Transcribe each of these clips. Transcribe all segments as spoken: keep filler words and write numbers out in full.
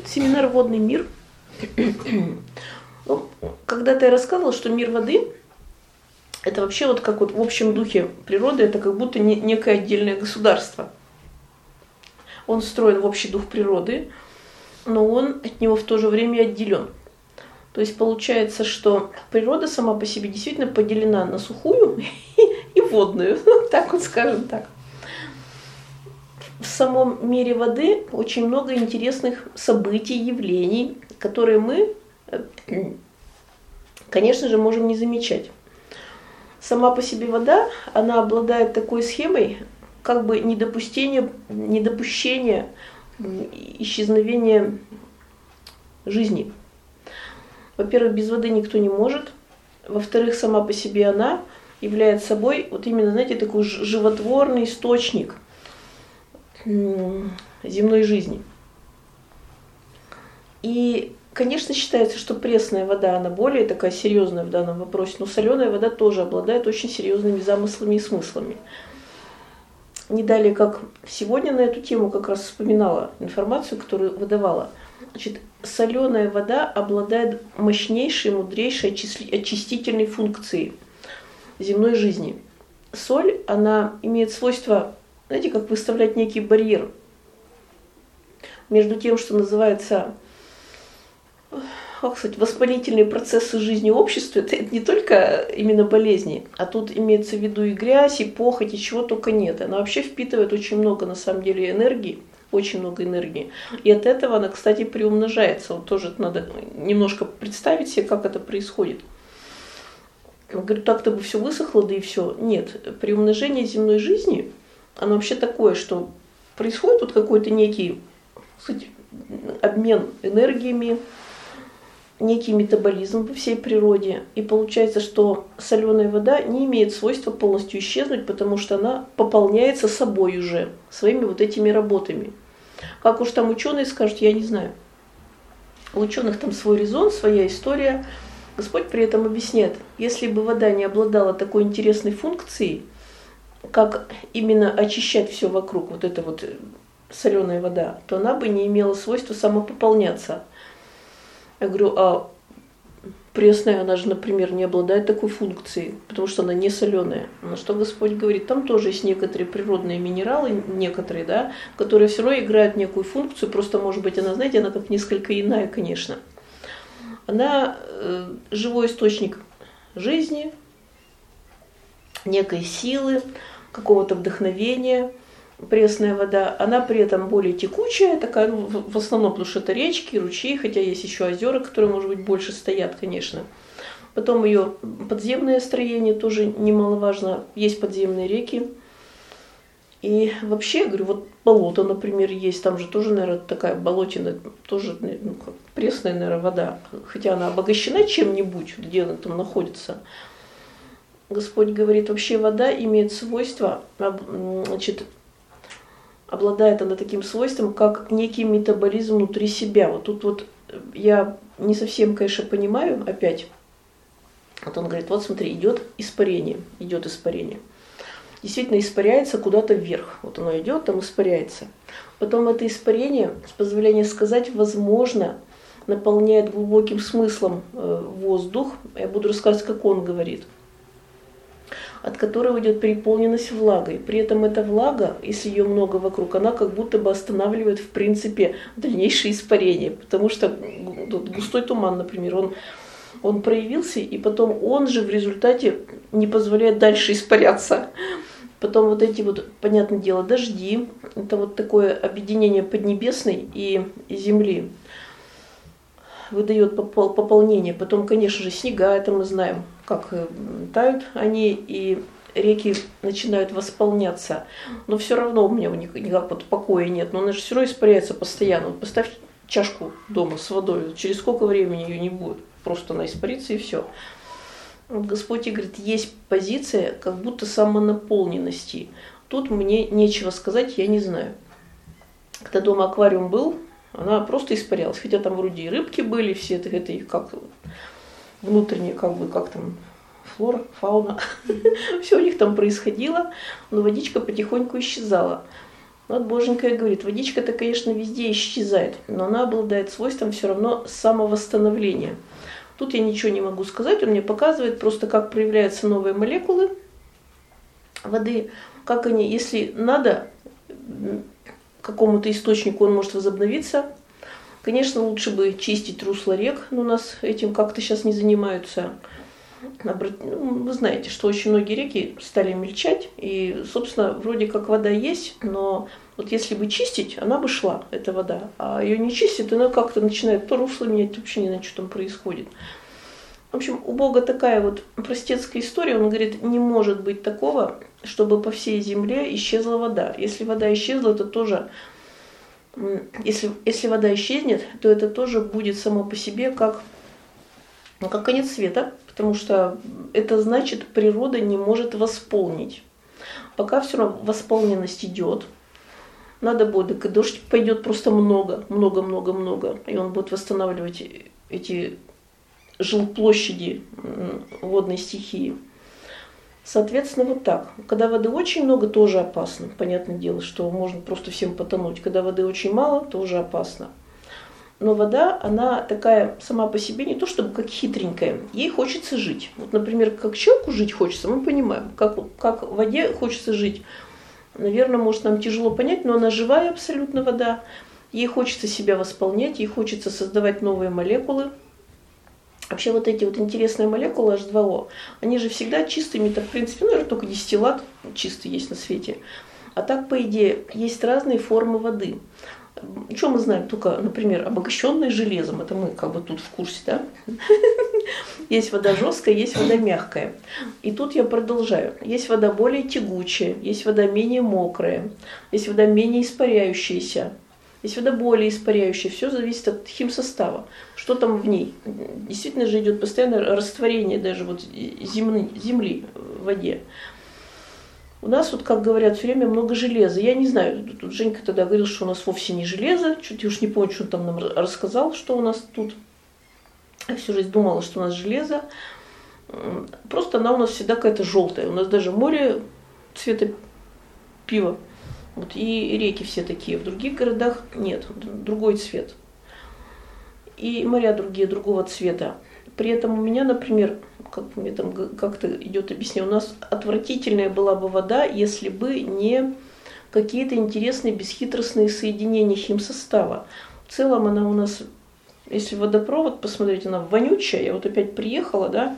семинар «Водный мир». Ну, когда-то я рассказывала, что мир воды – это вообще вот как вот в общем духе природы, это как будто не, некое отдельное государство. Он встроен в общий дух природы, но он от него в то же время отделен. То есть получается, что природа сама по себе действительно поделена на сухую и водную, так вот скажем так. В самом мире воды очень много интересных событий, явлений, которые мы, конечно же, можем не замечать. Сама по себе вода, она обладает такой схемой, как бы недопущения, недопущения исчезновения жизни. Во-первых, без воды никто не может. Во-вторых, сама по себе она является собой вот именно, знаете, такой животворный источник земной жизни. И, конечно, считается, что пресная вода, она более такая серьезная в данном вопросе, но соленая вода тоже обладает очень серьезными замыслами и смыслами. Не далее, как сегодня на эту тему как раз вспоминала информацию, которую выдавала. Значит, соленая вода обладает мощнейшей, мудрейшей очистительной функцией земной жизни. Соль, она имеет свойство, знаете, как выставлять некий барьер между тем, что называется, как сказать, воспалительные процессы жизни общества. Это не только именно болезни, а тут имеется в виду и грязь, и похоть, и чего только нет. Она вообще впитывает очень много, на самом деле, энергии, очень много энергии. И от этого она, кстати, приумножается. Вот тоже надо немножко представить себе, как это происходит. Я говорю, так-то бы все высохло, да и все. Нет, приумножение земной жизни, оно вообще такое, что происходит вот какой-то некий, кстати, обмен энергиями, некий метаболизм во всей природе. И получается, что соленая вода не имеет свойства полностью исчезнуть, потому что она пополняется собой уже, своими вот этими работами. Как уж там ученые скажут, я не знаю. У ученых там свой резон, своя история. Господь при этом объясняет, если бы вода не обладала такой интересной функцией, как именно очищать все вокруг, вот эта вот соленая вода, то она бы не имела свойства самопополняться. Я говорю, а пресная, она же, например, не обладает такой функцией, потому что она не соленая. На что Господь говорит, там тоже есть некоторые природные минералы, некоторые, да, которые все равно играют некую функцию, просто, может быть, она, знаете, она как несколько иная, конечно. Она э, живой источник жизни, некой силы, какого-то вдохновения. Пресная вода, она при этом более текучая, такая, ну, в основном, потому что это речки, ручьи, хотя есть еще озера, которые, может быть, больше стоят, конечно. Потом ее подземное строение тоже немаловажно, есть подземные реки. И вообще, говорю, вот болото, например, есть, там же тоже, наверное, такая болотина, тоже, ну, как пресная, наверное, вода, хотя она обогащена чем-нибудь, где она там находится. Господь говорит, вообще вода имеет свойство, значит, обладает она таким свойством, как некий метаболизм внутри себя. Вот тут вот я не совсем, конечно, понимаю опять. Вот он говорит, вот смотри, идет испарение, идет испарение. Действительно испаряется куда-то вверх. Вот оно идет, там испаряется. Потом это испарение, с позволения сказать, возможно, наполняет глубоким смыслом воздух. Я буду рассказывать, как он говорит. От которого идет переполненность влагой. При этом эта влага, если ее много вокруг, она как будто бы останавливает, в принципе, дальнейшее испарение. Потому что густой туман, например, он, он проявился, и потом он же в результате не позволяет дальше испаряться. Потом вот эти вот, понятное дело, дожди, это вот такое объединение Поднебесной и Земли выдает пополнение. Потом, конечно же, снега, это мы знаем, как тают они, и реки начинают восполняться. Но все равно у меня никак вот покоя нет. Но она же все равно испаряется постоянно. Вот поставь чашку дома с водой, через сколько времени ее не будет. Просто она испарится и все. Вот Господь и говорит, есть позиция как будто самонаполненности. Тут мне нечего сказать, я не знаю. Когда дома аквариум был, она просто испарялась. Хотя там вроде и рыбки были, все это, это их как внутренние, как бы, как там, флора, фауна. Все у них там происходило, но водичка потихоньку исчезала. Вот Боженька говорит, водичка-то, конечно, везде исчезает, но она обладает свойством все равно самовосстановления. Тут я ничего не могу сказать, он мне показывает просто, как проявляются новые молекулы воды, как они, если надо, какому-то источнику он может возобновиться. Конечно, лучше бы чистить русло рек, но у нас этим как-то сейчас не занимаются. Вы знаете, что очень многие реки стали мельчать, и, собственно, вроде как вода есть, но вот если бы чистить, она бы шла, эта вода. А ее не чистить, она как-то начинает то русло менять, вообще не знаю, что там происходит. В общем, у Бога такая вот простецкая история. Он говорит, не может быть такого, чтобы по всей земле исчезла вода. Если вода исчезла, то тоже, если, если вода исчезнет, то это тоже будет само по себе как, ну, как конец света, потому что это значит, природа не может восполнить. Пока все равно восполненность идет, надо будет, и дождь пойдет просто много, много, много, много, и он будет восстанавливать эти жилплощади водной стихии. Соответственно, вот так. Когда воды очень много, тоже опасно. Понятное дело, что можно просто всем потонуть. Когда воды очень мало, тоже опасно. Но вода, она такая сама по себе, не то чтобы как хитренькая, ей хочется жить. Вот, например, как человеку жить хочется, мы понимаем, как, как в воде хочется жить. Наверное, может, нам тяжело понять, но она живая абсолютно вода. Ей хочется себя восполнять, ей хочется создавать новые молекулы. Вообще вот эти вот интересные молекулы эйч два о, они же всегда чистыми-то, в принципе, ну, наверное, только дистиллат чистый есть на свете. А так, по идее, есть разные формы воды. Что мы знаем? Только, например, обогащенная железом. Это мы как бы тут в курсе, да? Есть вода жесткая, есть вода мягкая. И тут я продолжаю. Есть вода более тягучая, есть вода менее мокрая, есть вода менее испаряющаяся, есть вода более испаряющая. Все зависит от химсостава. Что там в ней? Действительно же идет постоянное растворение даже вот земли, земли в воде. У нас, вот, как говорят, все время много железа. Я не знаю, тут Женька тогда говорил, что у нас вовсе не железо. Чуть я уж не помню, что он там нам рассказал, что у нас тут. Я всю жизнь думала, что у нас железо. Просто она у нас всегда какая-то желтая. У нас даже море цвета пива. Вот, и реки все такие. В других городах нет, другой цвет. И моря другие, другого цвета. При этом у меня, например, как мне там как-то идет объяснение, у нас отвратительная была бы вода, если бы не какие-то интересные бесхитростные соединения химсостава. В целом она у нас, если водопровод посмотреть, она вонючая. Я вот опять приехала, да,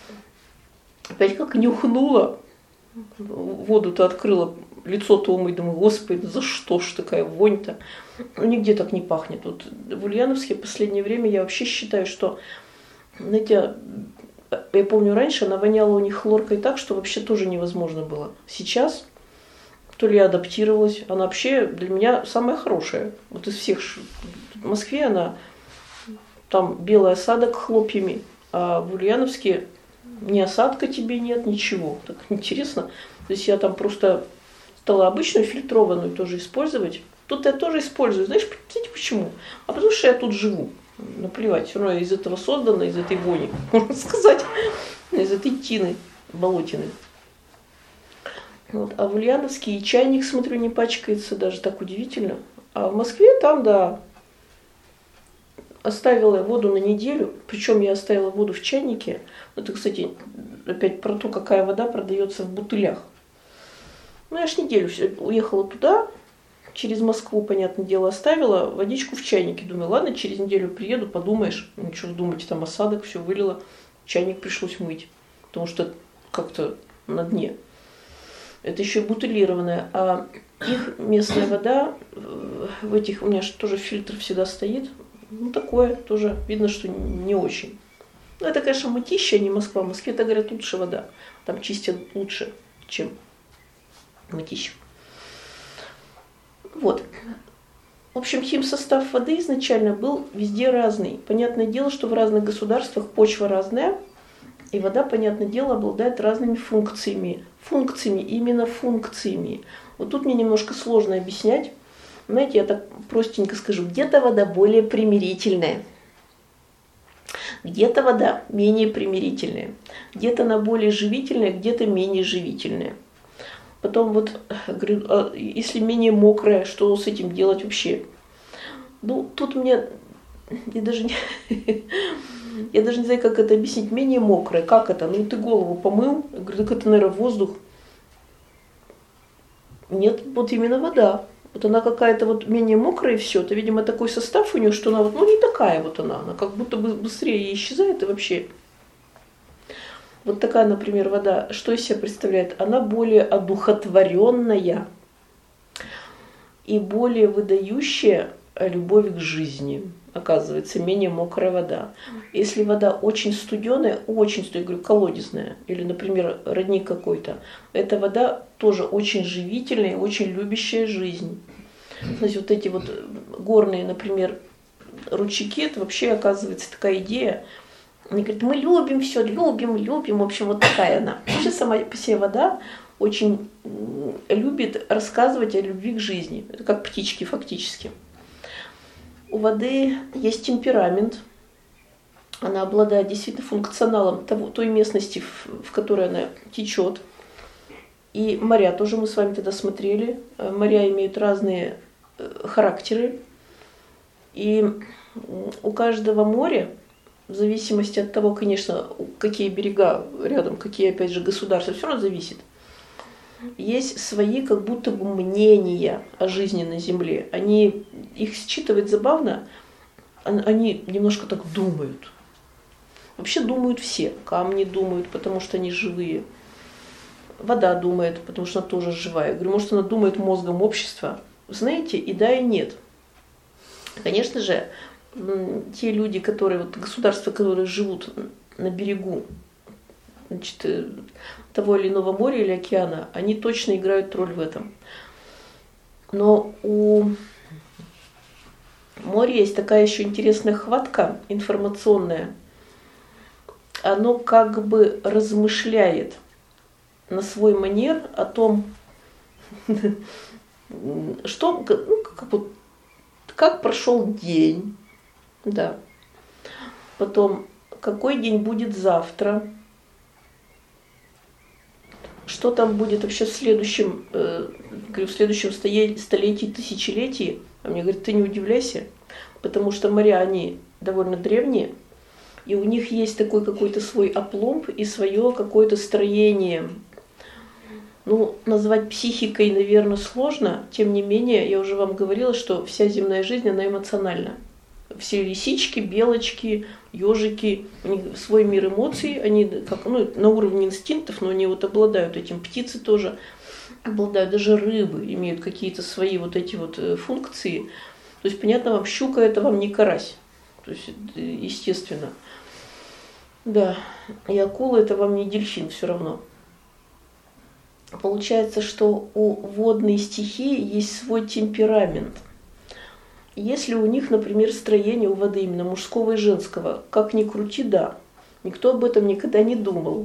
опять как нюхнула, воду-то открыла, лицо-то умыть, думаю, господи, за что ж такая вонь-то? Ну, нигде так не пахнет. Вот в Ульяновске в последнее время я вообще считаю, что, знаете, я помню, раньше она воняла у них хлоркой так, что вообще тоже невозможно было. Сейчас, то ли я адаптировалась, она вообще для меня самая хорошая. Вот из всех, в Москве она, там белый осадок хлопьями, а в Ульяновске ни осадка тебе нет, ничего. Так интересно. То есть я там просто стала обычную фильтрованную тоже использовать. Тут я тоже использую. Знаешь, знаете почему? А потому что я тут живу. Наплевать, все равно я из этого создана, из этой вони, можно сказать, из этой тины болотины. Вот. А в Ульяновске и чайник, смотрю, не пачкается, даже так удивительно. А в Москве там, да, оставила я воду на неделю, причем я оставила воду в чайнике. Это, кстати, опять про то, какая вода продается в бутылях. Ну, я ж неделю уехала туда, через Москву, понятное дело, оставила водичку в чайнике. Думаю, ладно, через неделю приеду, подумаешь. Ну, что вы думаете, там осадок, все вылила. Чайник пришлось мыть, потому что как-то на дне. Это еще и бутылированная. А их местная вода, в этих, у меня же тоже фильтр всегда стоит. Ну, такое тоже, видно, что не очень. Ну, это, конечно, мытища, а не Москва. В Москве, это, говорят, лучше вода. Там чистят лучше, чем мытища. Вот. В общем, химсостав воды изначально был везде разный. Понятное дело, что в разных государствах почва разная, и вода, понятное дело, обладает разными функциями. Функциями, именно функциями. Вот тут мне немножко сложно объяснять. Знаете, я так простенько скажу, где-то вода более примирительная, где-то вода менее примирительная, где-то она более живительная, где-то менее живительная. Потом вот, говорю, а если менее мокрая, что с этим делать вообще? Ну, тут мне, я даже не, я даже не знаю, как это объяснить, менее мокрая, как это? Ну, ты голову помыл, я говорю, так это, наверное, воздух. Нет, вот именно вода. Вот она какая-то вот менее мокрая и все. Это, видимо, такой состав у нее, что она вот, ну, не такая вот она. Она как будто бы быстрее исчезает и вообще. Вот такая, например, вода, что из себя представляет? Она более одухотворенная и более выдающая любовь к жизни. Оказывается, менее мокрая вода. Если вода очень студеная, очень студеная, говорю, колодезная, или, например, родник какой-то, эта вода тоже очень живительная и очень любящая жизнь. Значит, вот эти вот горные, например, ручейки, это вообще, оказывается, такая идея. Они говорят, мы любим все, любим, любим. В общем, вот такая она. Вообще сама по себе вода очень любит рассказывать о любви к жизни. Это как птички фактически. У воды есть темперамент. Она обладает действительно функционалом того, той местности, в, в которой она течет. И моря тоже мы с вами тогда смотрели. Моря имеют разные характеры. И у каждого моря, в зависимости от того, конечно, какие берега рядом, какие, опять же, государства, все равно зависит. Есть свои как будто бы мнения о жизни на Земле. Они, их считывать забавно, они немножко так думают. Вообще думают все. Камни думают, потому что они живые. Вода думает, потому что она тоже живая. Я говорю, может, она думает мозгом общества. Знаете, и да, и нет. Конечно же, те люди, которые, вот государства, которые живут на берегу, значит, того или иного моря или океана, они точно играют роль в этом. Но у моря есть такая еще интересная хватка информационная. Оно как бы размышляет на свой манер о том, что, ну, как, вот, как прошел день, да. Потом, какой день будет завтра, что там будет вообще в следующем, э, в следующем столетии, тысячелетии. А мне говорят, ты не удивляйся, потому что моря, они довольно древние, и у них есть такой какой-то свой опломб и свое какое-то строение. Ну, назвать психикой, наверное, сложно, тем не менее, я уже вам говорила, что вся земная жизнь, она эмоциональна. Все лисички, белочки, ежики, у них свой мир эмоций, они как, ну, на уровне инстинктов, но они вот обладают этим. Птицы тоже обладают, даже рыбы имеют какие-то свои вот эти вот функции. То есть, понятно вам, щука это вам не карась, то есть, естественно. Да, и акула это вам не дельфин все равно. Получается, что у водной стихии есть свой темперамент. Если у них, например, строение у воды именно мужского и женского, как ни крути, да, никто об этом никогда не думал.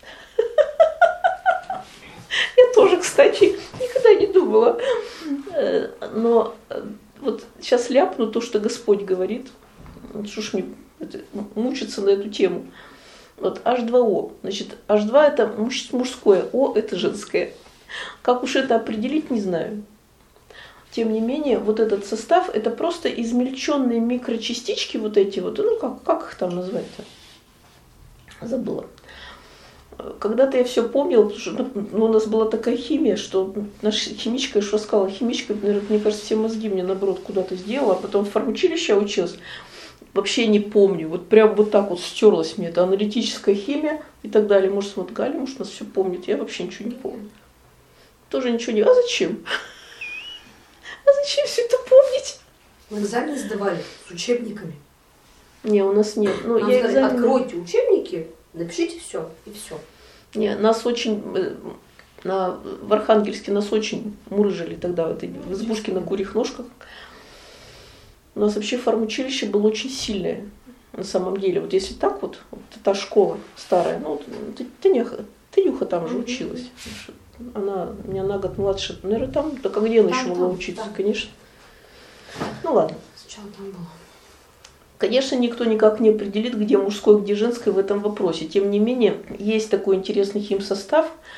Я тоже, кстати, никогда не думала. Но вот сейчас ляпну то, что Господь говорит. Что ж мне мучиться на эту тему. Вот эйч два о. Значит, эйч два это мужское, О это женское. Как уж это определить, не знаю. Тем не менее, вот этот состав, это просто измельченные микрочастички, вот эти вот, ну как, как их там назвать-то? Забыла. Когда-то я все помнила, потому что ну, у нас была такая химия, что наша химичка, я же рассказала, химичка, наверное, мне кажется, все мозги мне наоборот куда-то сделала, а потом в фармучилище училась. Вообще не помню, вот прям вот так вот стерлась мне эта аналитическая химия и так далее. Может, вот Галя, может, нас все помнит, я вообще ничего не помню. Тоже ничего не... А зачем? А зачем все это помнить? Мы экзамены сдавали с учебниками. Не, у нас нет. Ну, Нам я сказали, экзамен... откройте учебники, напишите все, и все. Не, нас очень... На... В Архангельске нас очень мурыжили тогда в, этой... в избушке на курьих ножках. У нас вообще фармучилище было очень сильное, на самом деле. Вот если так вот, вот та школа старая, ну, Танюха, Танюха там же училась. Она меня на год младше. Наверное, там, так а где она еще могла учиться, там. Конечно. Ну ладно. Сначала там было. Конечно, никто никак не определит, где мужское, где женское в этом вопросе. Тем не менее, есть такой интересный химсостав,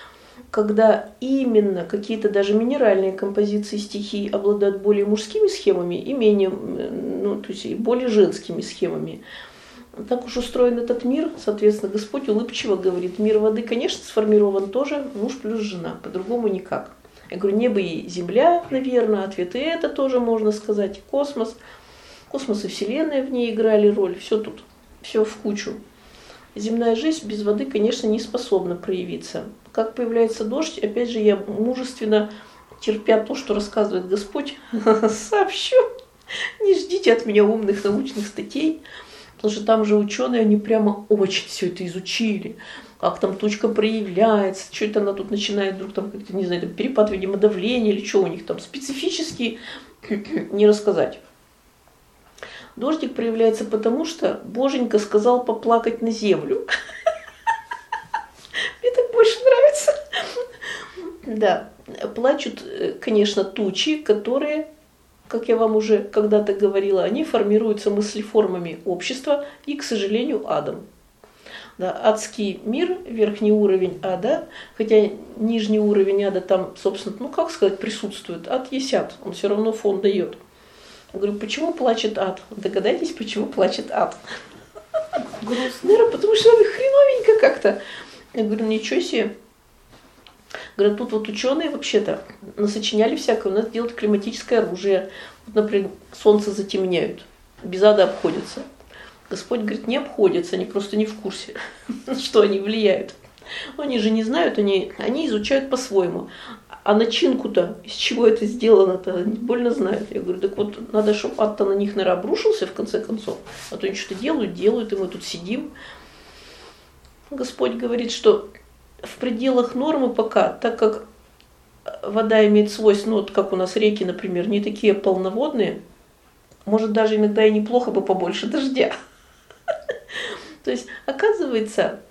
когда именно какие-то даже минеральные композиции стихий обладают более мужскими схемами и менее, ну, то есть и более женскими схемами. Так уж устроен этот мир, соответственно, Господь улыбчиво говорит, мир воды, конечно, сформирован тоже муж плюс жена, по-другому никак. Я говорю, небо и земля, наверное, ответ и это тоже можно сказать, космос. Космос и Вселенная в ней играли роль, все тут, все в кучу. Земная жизнь без воды, конечно, не способна проявиться. Как появляется дождь, опять же, я мужественно, терпя то, что рассказывает Господь, сообщу, не ждите от меня умных научных статей, потому что там же ученые, они прямо очень все это изучили, как там тучка проявляется, что это она тут начинает вдруг там как-то, не знаю, там, перепад, видимо, давления или что у них там специфически не рассказать. Дождик проявляется потому, что Боженька сказал поплакать на землю. Мне так больше нравится. Да, плачут, конечно, тучи, которые, как я вам уже когда-то говорила, они формируются мыслеформами общества и, к сожалению, адом. Да, адский мир, верхний уровень ада, хотя нижний уровень ада там, собственно, ну как сказать, присутствует. Ад есть ад, он все равно фон дает. Я говорю, почему плачет ад? Догадайтесь, почему плачет ад? Грустно. Наверное, потому что хреновенько как-то. Я говорю, ничего себе. Говорят, тут вот ученые вообще-то насочиняли всякое, у нас делают климатическое оружие. Вот, например, солнце затемняют, без ада обходятся. Господь говорит, не обходятся, они просто не в курсе, что они влияют. Но они же не знают, они, они изучают по-своему. А начинку-то, из чего это сделано-то, не больно знают. Я говорю, так вот, надо, чтобы ад-то на них, наверное, обрушился, в конце концов. А то они что-то делают, делают, и мы тут сидим. Господь говорит, что в пределах нормы пока, так как вода имеет свойство, ну вот как у нас реки, например, не такие полноводные, может даже иногда и неплохо бы побольше дождя. То есть, оказывается,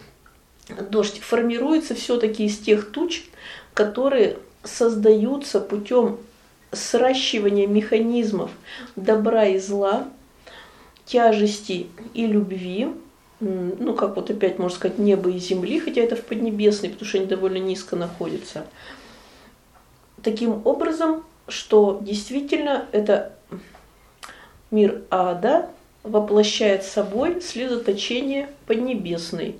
дождь формируется все-таки из тех туч, которые создаются путем сращивания механизмов добра и зла, тяжести и любви, ну как вот опять можно сказать неба и земли, хотя это в Поднебесной, потому что они довольно низко находятся. Таким образом, что действительно это мир ада воплощает собой слезоточение Поднебесной.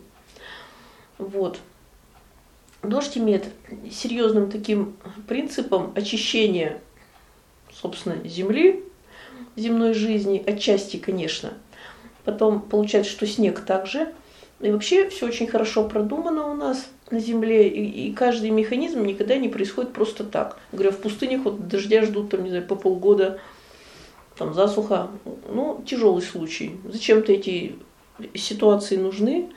Вот. Дождь имеет серьезным таким принципом очищения, собственно, земли, земной жизни, отчасти, конечно. Потом получается, что снег также. И вообще все очень хорошо продумано у нас на земле, и, и каждый механизм никогда не происходит просто так. Говорю, в пустынях вот дождя ждут там, не знаю, по полгода, там засуха. Ну, тяжелый случай. Зачем-то эти ситуации нужны.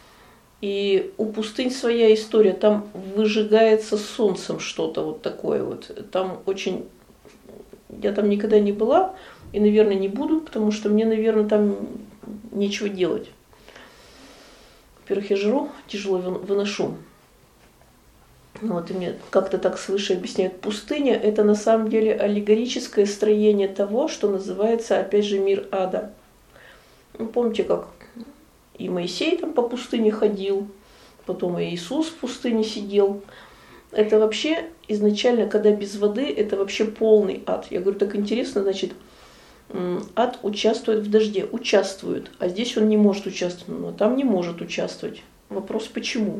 И у пустынь своя история, там выжигается солнцем что-то вот такое вот. Там очень... Я там никогда не была и, наверное, не буду, потому что мне, наверное, там нечего делать. Во-первых, я жру, тяжело выношу. Вот, и мне как-то так свыше объясняют. Пустыня – это на самом деле аллегорическое строение того, что называется, опять же, мир ада. Ну, помните, как и Моисей там по пустыне ходил, потом и Иисус в пустыне сидел. Это вообще изначально, когда без воды, это вообще полный ад. Я говорю, так интересно, значит, ад участвует в дожде, участвует, а здесь он не может участвовать, но там не может участвовать. Вопрос, почему?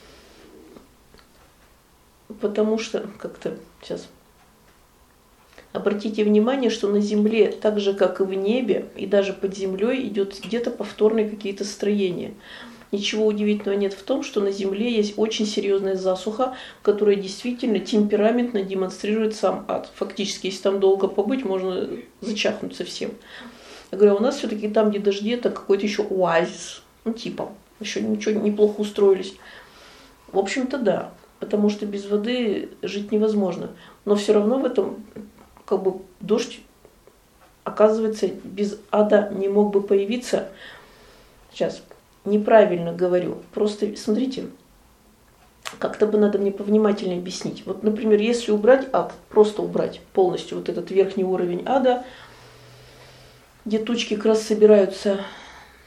Потому что, как-то сейчас... Обратите внимание, что на земле, так же как и в небе, и даже под землей идет где-то повторные какие-то строения. Ничего удивительного нет в том, что на земле есть очень серьезная засуха, которая действительно темпераментно демонстрирует сам ад. Фактически, если там долго побыть, можно зачахнуть совсем. Я говорю, а у нас все-таки там, где дожди, это какой-то еще оазис. Ну, типа, еще ничего, неплохо устроились. В общем-то, да, потому что без воды жить невозможно. Но все равно в этом... как бы дождь, оказывается, без ада не мог бы появиться. Сейчас, неправильно говорю. Просто смотрите, как-то бы надо мне повнимательнее объяснить. Вот, например, если убрать ад, просто убрать полностью вот этот верхний уровень ада, где тучки как раз собираются,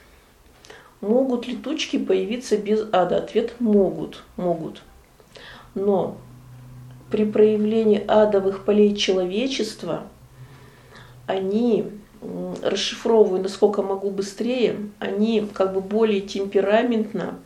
могут ли тучки появиться без ада? Ответ – могут, могут. Но при проявлении адовых полей человечества они, расшифровываю, насколько могу быстрее, они как бы более темпераментно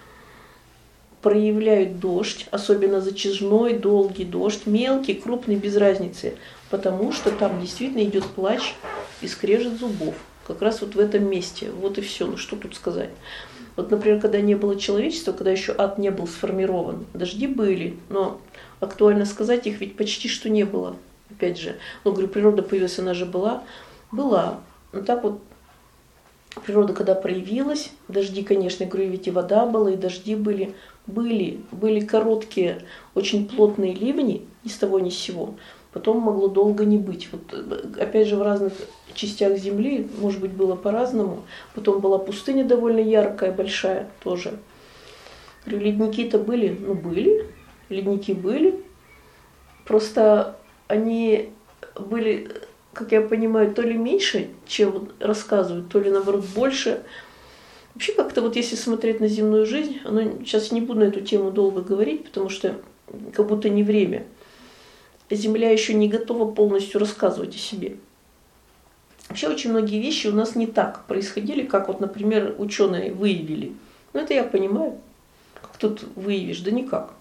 проявляют дождь, особенно затяжной, долгий дождь, мелкий, крупный, без разницы, потому что там действительно идет плач и скрежет зубов. Как раз вот в этом месте. Вот и все. Ну что тут сказать? Вот, например, когда не было человечества, когда еще ад не был сформирован, дожди были, но актуально сказать, их ведь почти что не было. Опять же, ну, говорю, природа появилась, она же была. Была. Но так вот, природа когда проявилась, дожди, конечно, говорю, ведь и вода была, и дожди были, были, были короткие, очень плотные ливни, ни с того ни с сего. Потом могло долго не быть. Вот, опять же, в разных частях Земли, может быть, было по-разному. Потом была пустыня довольно яркая, большая тоже. Говорю, ледники-то были? Ну, были. Ледники были. Просто они были, как я понимаю, то ли меньше, чем рассказывают, то ли, наоборот, больше. Вообще, как-то вот если смотреть на земную жизнь, ну, сейчас не буду на эту тему долго говорить, потому что как будто не время. Земля еще не готова полностью рассказывать о себе. Вообще очень многие вещи у нас не так происходили, как вот, например, ученые выявили. Ну, это я понимаю. Как тут выявишь? Да никак.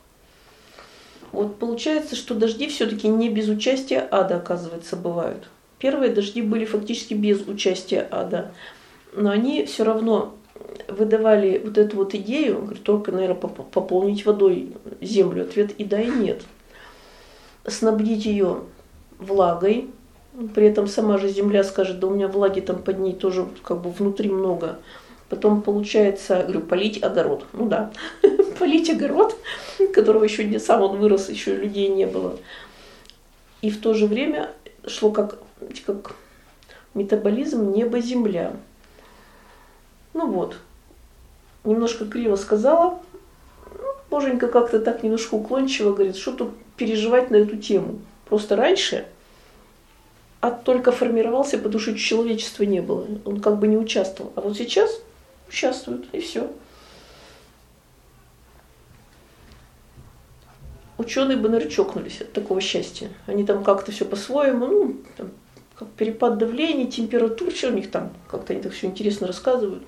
Вот получается, что дожди все-таки не без участия ада, оказывается, бывают. Первые дожди были фактически без участия ада. Но они все равно выдавали вот эту вот идею, говорю, только, наверное, пополнить водой землю. Ответ и да, и нет. Снабдить ее влагой, при этом сама же земля скажет, да у меня влаги там под ней тоже как бы внутри много. Потом получается, говорю, полить огород. Ну да, полить огород, которого еще не сам он вырос, еще людей не было. И в то же время шло как, как метаболизм небо-земля. Ну вот, немножко криво сказала. Боженька как-то так немножко уклончиво говорит, что тут переживать на эту тему. Просто раньше ад только формировался, потому что человечества не было. Он как бы не участвовал. А вот сейчас участвует, и все. Ученые бы, наверное, чокнулись от такого счастья. Они там как-то все по-своему, ну, там, как перепад давления, температур, что у них там, как-то они так все интересно рассказывают.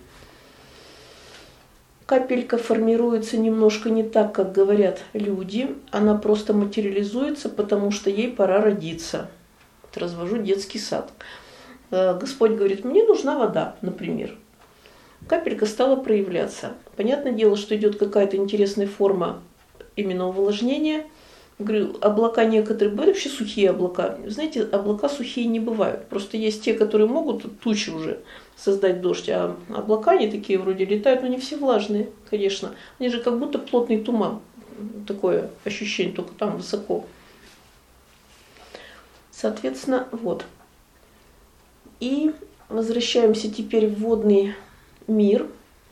Капелька формируется немножко не так, как говорят люди. Она просто материализуется, потому что ей пора родиться. Вот развожу детский сад. Господь говорит, мне нужна вода, например. Капелька стала проявляться. Понятное дело, что идет какая-то интересная форма именно увлажнения. Говорю, облака некоторые бывают, вообще сухие облака. Знаете, облака сухие не бывают. Просто есть те, которые могут тучи уже создать дождь, а облака они такие вроде летают, но не все влажные, конечно. Они же как будто плотный туман. Такое ощущение, только там высоко. Соответственно, вот. И возвращаемся теперь в водный мир.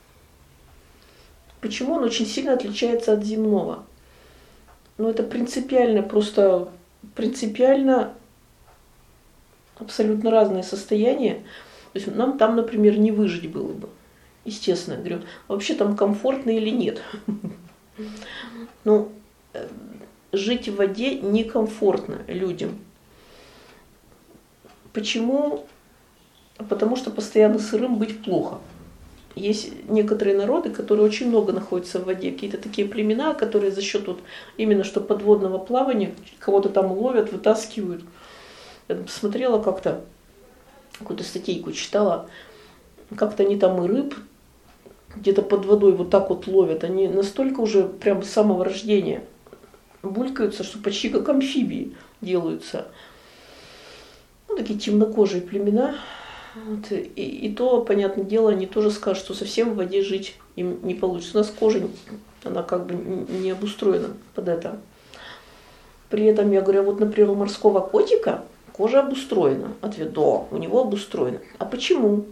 Почему он очень сильно отличается от земного? Ну, это принципиально, просто принципиально абсолютно разные состояния. То есть нам там, например, не выжить было бы. Естественно, говорю, а вообще там комфортно или нет? Ну, жить в воде некомфортно людям. Почему? Потому что постоянно сырым быть плохо. Есть некоторые народы, которые очень много находятся в воде, какие-то такие племена, которые за счет вот именно что подводного плавания кого-то там ловят, вытаскивают. Я посмотрела как-то, какую-то статейку читала, как-то они там и рыб где-то под водой вот так вот ловят. Они настолько уже прям с самого рождения булькаются, что почти как амфибии делаются. Ну, такие темнокожие племена. Вот. И, и то, понятное дело, они тоже скажут, что совсем в воде жить им не получится. У нас кожа, она как бы не обустроена под это. При этом я говорю, вот, например, у морского котика кожа обустроена. Ответ, да, у него обустроена. А почему?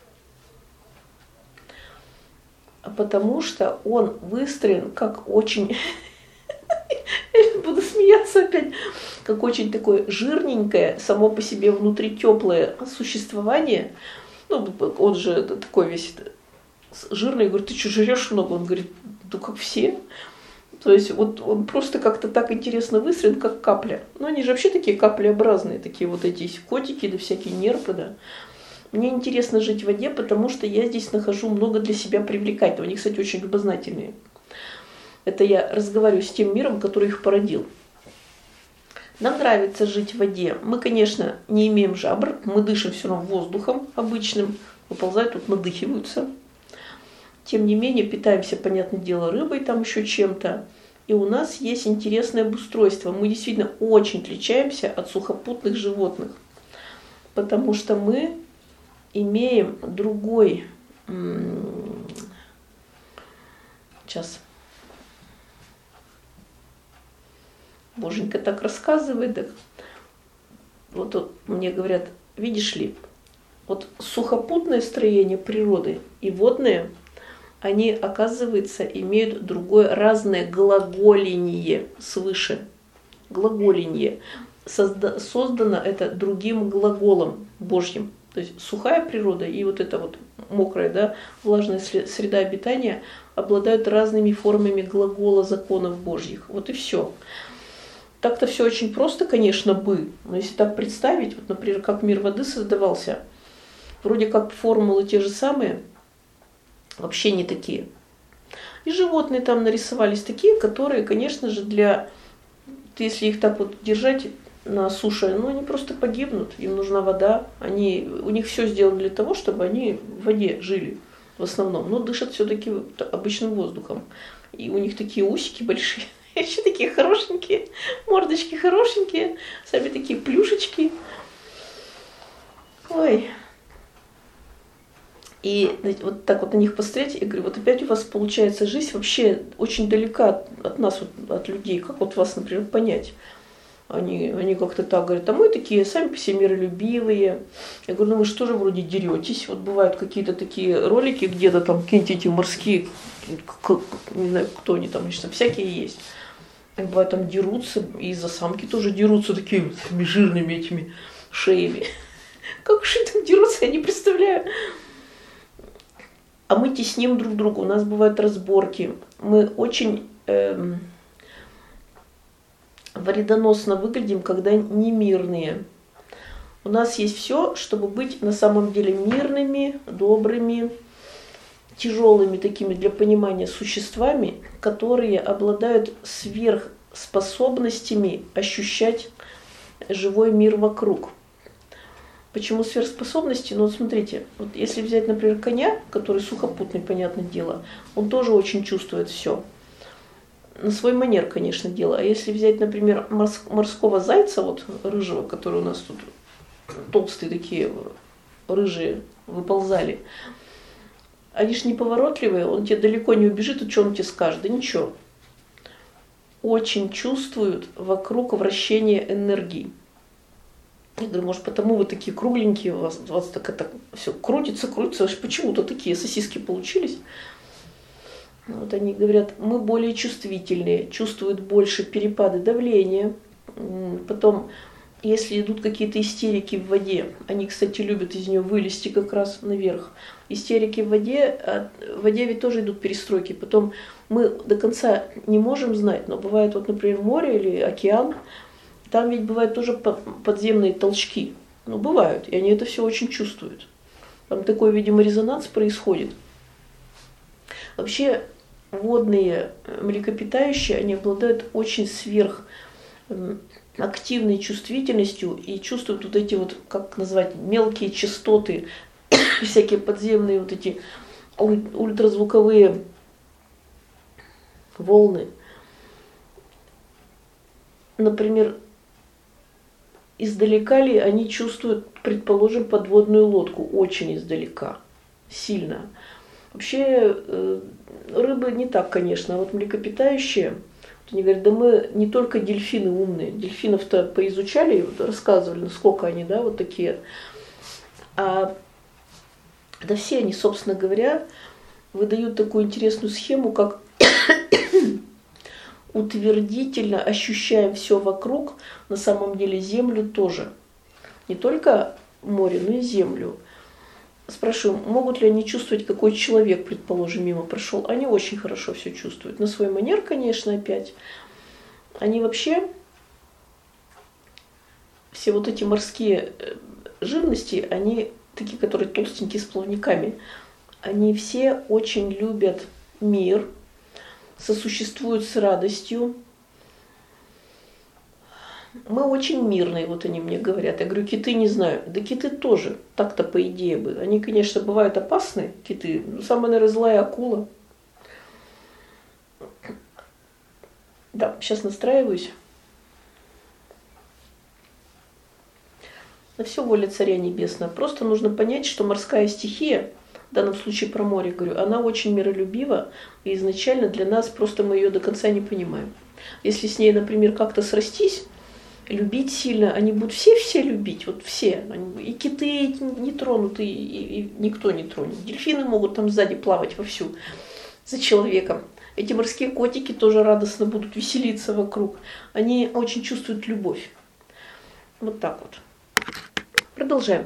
А потому что он выстроен как очень, буду смеяться опять, как очень такое жирненькое, само по себе внутри теплое существование. Ну, он же такой весь жирный, я говорю, ты что, жрешь много? Он говорит, ну как все. То есть вот он просто как-то так интересно выстроен, как капля. Но они же вообще такие каплеобразные, такие вот эти котики, да всякие нерпы, да. Мне интересно жить в воде, потому что я здесь нахожу много для себя привлекательного. Они, кстати, очень любознательные. Это я разговариваю с тем миром, который их породил. Нам нравится жить в воде. Мы, конечно, не имеем жабр, мы дышим все равно воздухом обычным, выползают, тут надыхиваются. Тем не менее, питаемся, понятное дело, рыбой, там еще чем-то. И у нас есть интересное обустройство. Мы действительно очень отличаемся от сухопутных животных, потому что мы имеем другой... Сейчас. Боженька так рассказывает. Так. Вот, вот мне говорят, видишь ли, вот сухопутное строение природы и водное, они, оказывается, имеют другое, разное глаголение свыше. Глаголение. Созда- создано это другим глаголом Божьим. То есть сухая природа и вот эта вот мокрая, да, влажная среда обитания обладают разными формами глагола законов Божьих. Вот и все. Так-то все очень просто, конечно, бы, но если так представить, вот, например, как мир воды создавался, вроде как формулы те же самые, вообще не такие. И животные там нарисовались такие, которые, конечно же, для... Если их так вот держать на суше, ну, они просто погибнут, им нужна вода. Они, у них все сделано для того, чтобы они в воде жили в основном. Но дышат все-таки обычным воздухом. И у них такие усики большие, еще такие хорошенькие, мордочки хорошенькие, сами такие плюшечки. Ой... И вот так вот на них посмотреть, и говорю, вот опять у вас получается жизнь вообще очень далека от, от нас, вот, от людей. Как вот вас, например, понять? Они, они как-то так говорят, а мы такие сами по себе миролюбивые. Я говорю, ну вы что же вроде деретесь? Вот бывают какие-то такие ролики где-то там, какие-нибудь эти морские, не знаю, кто они там, значит, всякие есть. Они бывают там дерутся, и из-за самки тоже дерутся такими вот жирными этими шеями. Как же там дерутся, я не представляю. А мы тесним друг друга, у нас бывают разборки. Мы очень эм, вредоносно выглядим, когда не мирные. У нас есть все, чтобы быть на самом деле мирными, добрыми, тяжелыми такими для понимания существами, которые обладают сверхспособностями ощущать живой мир вокруг. Почему сверхспособности? Ну вот смотрите, вот если взять, например, коня, который сухопутный, понятное дело, он тоже очень чувствует все. На свой манер, конечно, дело. А если взять, например, морс- морского зайца, вот рыжего, который у нас тут толстые такие, рыжие, выползали, они ж неповоротливые, он тебе далеко не убежит, и что он тебе скажет? Да ничего. Очень чувствуют вокруг вращения энергии. Я говорю, может, потому вы такие кругленькие, у вас, у вас так это все крутится, крутится, аж почему-то такие сосиски получились. Вот они говорят, мы более чувствительные, чувствуют больше перепады давления. Потом, если идут какие-то истерики в воде, они, кстати, любят из нее вылезти как раз наверх. Истерики в воде, в воде ведь тоже идут перестройки. Потом мы до конца не можем знать, но бывает, вот, например, море или океан, там ведь бывают тоже подземные толчки. Ну, бывают, и они это все очень чувствуют. Там такой, видимо, резонанс происходит. Вообще, водные млекопитающие, они обладают очень сверхактивной чувствительностью и чувствуют вот эти вот, как назвать, мелкие частоты, всякие подземные вот эти ультразвуковые волны. Например, издалека ли они чувствуют, предположим, подводную лодку? Очень издалека, сильно. Вообще рыбы не так, конечно, а вот млекопитающие, вот они говорят, да мы не только дельфины умные, дельфинов-то поизучали, вот рассказывали, насколько они, да, вот такие. А да все они, собственно говоря, выдают такую интересную схему, как утвердительно ощущаем все вокруг, на самом деле землю тоже. Не только море, но и землю. спрашиваю, могут ли они чувствовать, какой человек, предположим, мимо прошел. Они очень хорошо все чувствуют. На свой манер, конечно, опять. Они вообще, все вот эти морские живности, они такие, которые толстенькие с плавниками, они все очень любят мир, сосуществуют с радостью. Мы очень мирные, вот они мне говорят. Я говорю, киты не знаю. Да киты тоже, так-то по идее бы. Они, конечно, бывают опасны, киты. Но самая, наверное, злая акула. Да, сейчас настраиваюсь. На все воля Царя Небесного. Просто нужно понять, что морская стихия, в данном случае про море говорю, она очень миролюбива, и изначально для нас просто мы ее до конца не понимаем. Если с ней, например, как-то срастись, любить сильно, они будут все-все любить, вот все. И киты не тронут, и, и, и никто не тронет. Дельфины могут там сзади плавать вовсю за человеком. Эти морские котики тоже радостно будут веселиться вокруг. Они очень чувствуют любовь. Вот так вот. Продолжаем.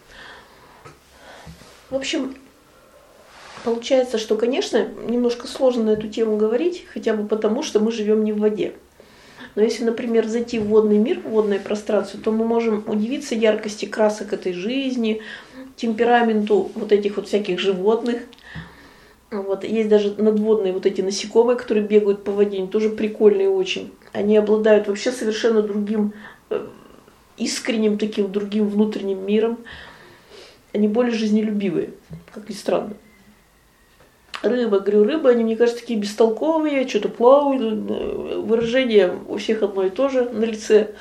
В общем, получается, что, конечно, немножко сложно на эту тему говорить, хотя бы потому, что мы живем не в воде. Но если, например, зайти в водный мир, в водное пространство, то мы можем удивиться яркости красок этой жизни, темпераменту вот этих вот всяких животных. Вот. Есть даже надводные вот эти насекомые, которые бегают по воде, они тоже прикольные очень. Они обладают вообще совершенно другим, искренним таким другим внутренним миром. Они более жизнелюбивые, как ни странно. Рыба, говорю, рыбы, они, мне кажется, такие бестолковые, что-то плавают, выражение у всех одно и то же на лице.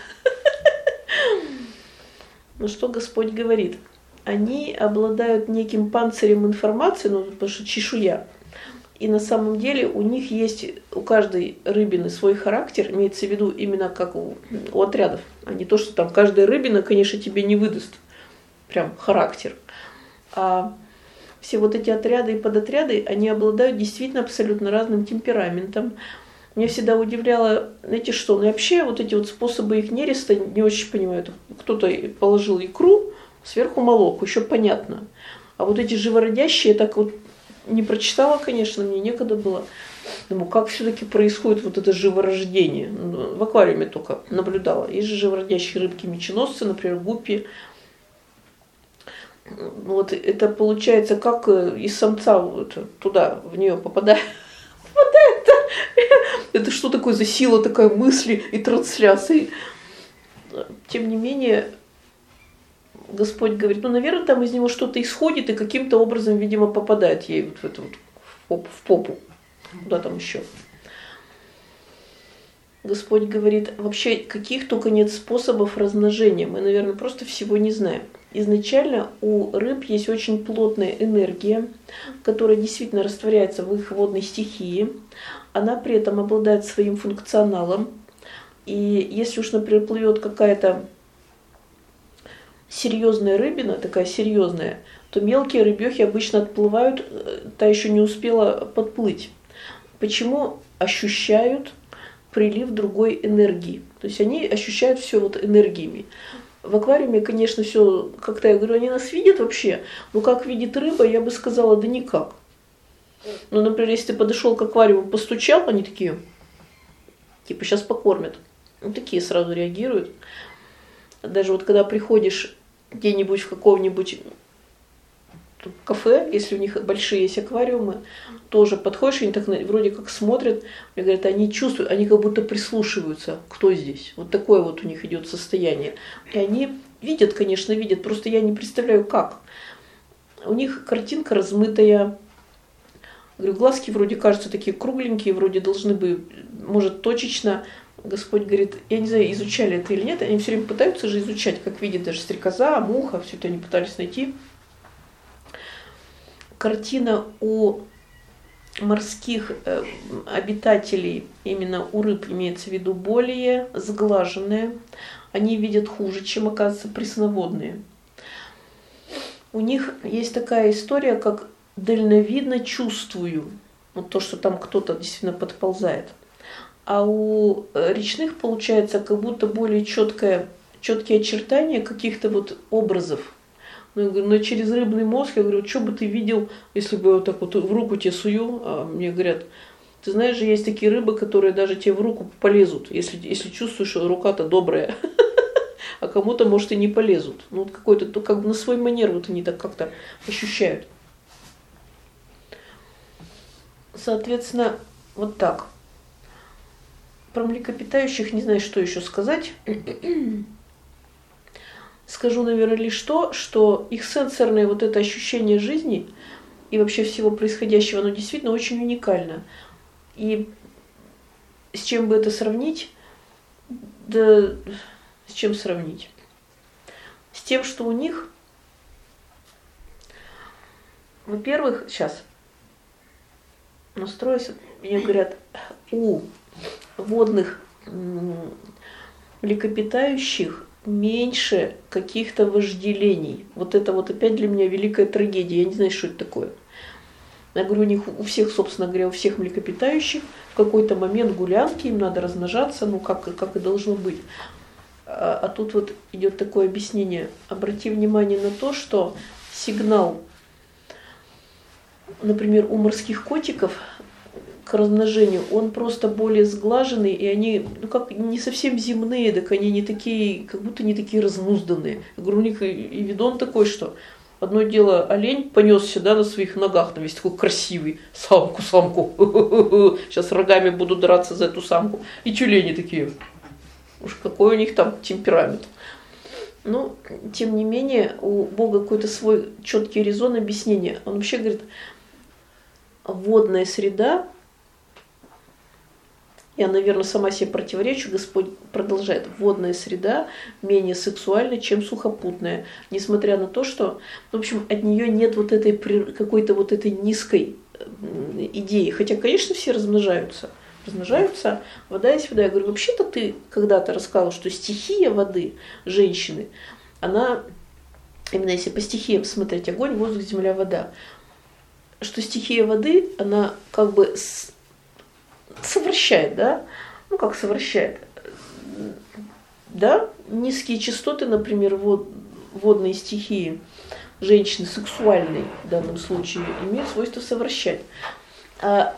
Но что Господь говорит? Они обладают неким панцирем информации, ну, потому что чешуя. И на самом деле у них есть, у каждой рыбины свой характер, имеется в виду именно как у, у отрядов, а не то, что там каждая рыбина, конечно, тебе не выдаст прям характер. А все вот эти отряды и подотряды, они обладают действительно абсолютно разным темпераментом. Меня всегда удивляло, знаете что, ну вообще вот эти вот способы их нереста не очень понимаю. Кто-то положил икру, сверху молоко, еще понятно. А вот эти живородящие, я так вот не прочитала, конечно, мне некогда было. Думаю, как все-таки происходит вот это живорождение. В аквариуме только наблюдала. Есть же живородящие рыбки-меченосцы, например, гуппи. Вот это получается, как из самца вот туда, в нее попадает. попадает это что такое за сила такая мысли и трансляции? Тем не менее, Господь говорит, ну, наверное, там из него что-то исходит и каким-то образом, видимо, попадает ей вот в эту вот в попу, в попу. Куда там еще? Господь говорит, вообще каких только нет способов размножения. Мы, наверное, просто всего не знаем. Изначально у рыб есть очень плотная энергия, которая действительно растворяется в их водной стихии. Она при этом обладает своим функционалом. И если уж, например, плывет какая-то серьезная рыбина, такая серьезная, то мелкие рыбехи обычно отплывают, та еще не успела подплыть. Почему? Ощущают прилив другой энергии. То есть они ощущают все вот энергиями. В аквариуме, конечно, все, как-то я говорю, они нас видят вообще, но как видит рыба, я бы сказала, да никак. Ну, например, если ты подошел к аквариуму, постучал, они такие, типа, сейчас покормят. Ну, такие сразу реагируют. Даже вот когда приходишь где-нибудь в каком-нибудь кафе, если у них большие есть аквариумы, тоже подходишь, они так вроде как смотрят, мне говорят, они чувствуют, они как будто прислушиваются, кто здесь. Вот такое вот у них идет состояние. И они видят, конечно, видят, просто я не представляю, как. У них картинка размытая. Говорю, глазки вроде кажутся такие кругленькие, вроде должны бы, может, точечно. Господь говорит, я не знаю, изучали это или нет, они все время пытаются же изучать, как видит даже стрекоза, муха, все это они пытались найти. Картина у морских э, обитателей, именно у рыб имеется в виду, более сглаженная. Они видят хуже, чем, оказывается, пресноводные. У них есть такая история, как дальновидно чувствую, вот то, что там кто-то действительно подползает. А у речных получается как будто более четкое, четкие очертания каких-то вот образов. Ну, я говорю, ну, через рыбный мозг, я говорю, что бы ты видел, если бы я вот так вот в руку тебе сую, а мне говорят, ты знаешь же, есть такие рыбы, которые даже тебе в руку полезут, если, если чувствуешь, что рука-то добрая, а кому-то, может, и не полезут. Ну, вот какой-то, ну, как бы на свой манер вот они так как-то ощущают. Соответственно, вот так. Про млекопитающих не знаю, что еще сказать. Скажу, наверное, лишь то, что их сенсорное вот это ощущение жизни и вообще всего происходящего, оно действительно очень уникально. И с чем бы это сравнить? Да с чем сравнить? С тем, что у них, во-первых, сейчас настроюсь, мне говорят, у водных млекопитающих меньше каких-то вожделений. Вот это вот опять для меня великая трагедия. Я не знаю, что это такое. Я говорю, у них у всех, собственно говоря, у всех млекопитающих в какой-то момент гулянки, им надо размножаться, ну как, как и должно быть. А, а тут вот идет такое объяснение. Обрати внимание на то, что сигнал, например, у морских котиков к размножению, он просто более сглаженный, и они, ну как, не совсем земные, так они не такие, как будто не такие разнузданные. Я говорю, у них и, и видон такой, что одно дело олень понесся, да, на своих ногах, там весь такой красивый, самку, самку, сейчас рогами буду драться за эту самку, и тюлени такие, уж какой у них там темперамент. Но, тем не менее, у Бога какой-то свой четкий резон объяснения. Он вообще говорит, водная среда, я, наверное, сама себе противоречу, Господь продолжает, водная среда менее сексуальна, чем сухопутная, несмотря на то, что, в общем, от нее нет вот этой какой-то вот этой низкой идеи. Хотя, конечно, все размножаются. Размножаются, вода есть вода. Я говорю, вообще-то ты когда-то рассказывал, что стихия воды женщины, она, именно если по стихиям смотреть, огонь, воздух, земля, вода, что стихия воды, она как бы совращает, да? Ну, как совращает? Да? Низкие частоты, например, вод, водные стихии женщины, сексуальной в данном случае, имеют свойство совращать. А,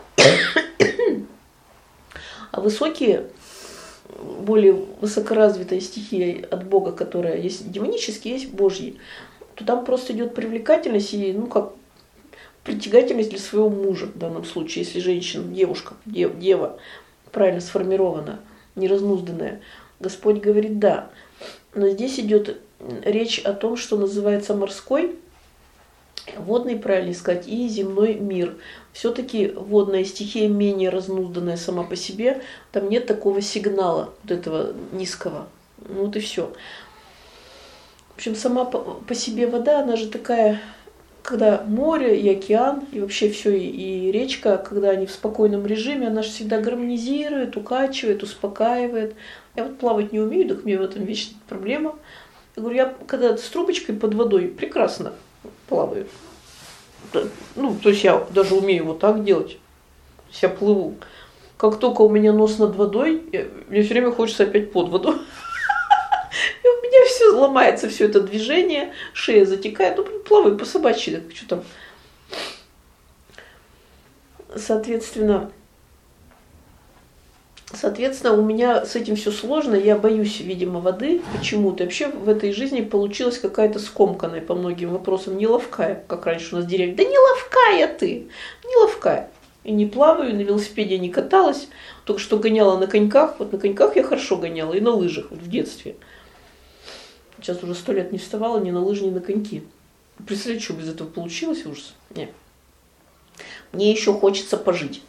а высокие, более высокоразвитая стихия от Бога, которая есть демонические, есть Божьи, то там просто идет привлекательность и, ну, как притягательность для своего мужа в данном случае, если женщина, девушка, дев, дева правильно сформирована, неразнузданная. Господь говорит да. Но здесь идет речь о том, что называется морской, водный, правильно сказать, и земной мир. Все-таки водная стихия менее разнузданная сама по себе, там нет такого сигнала, вот этого низкого. Ну вот и все. В общем, сама по, по себе вода, она же такая, когда море и океан, и вообще все, и, и речка, когда они в спокойном режиме, она же всегда гармонизирует, укачивает, успокаивает. Я вот плавать не умею, так мне в этом вечно проблема. Я говорю, я когда с трубочкой под водой прекрасно плаваю. Ну, то есть я даже умею вот так делать. Я плыву. Как только у меня нос над водой, я, мне все время хочется опять под воду. И у меня все ломается, все это движение, шея затекает. Ну, плаваю по собачьи, так что там. Соответственно, Соответственно, у меня с этим все сложно, я боюсь, видимо, воды почему-то. Вообще в этой жизни получилась какая-то скомканная по многим вопросам, неловкая, как раньше у нас в деревне. Да не ловкая ты, не ловкая. И не плаваю, на велосипеде не каталась, только что гоняла на коньках. Вот на коньках я хорошо гоняла, и на лыжах вот в детстве. Сейчас уже сто лет не вставала ни на лыжи, ни на коньки. Представляете, что бы из этого получилось, ужас? Нет. Мне еще хочется пожить.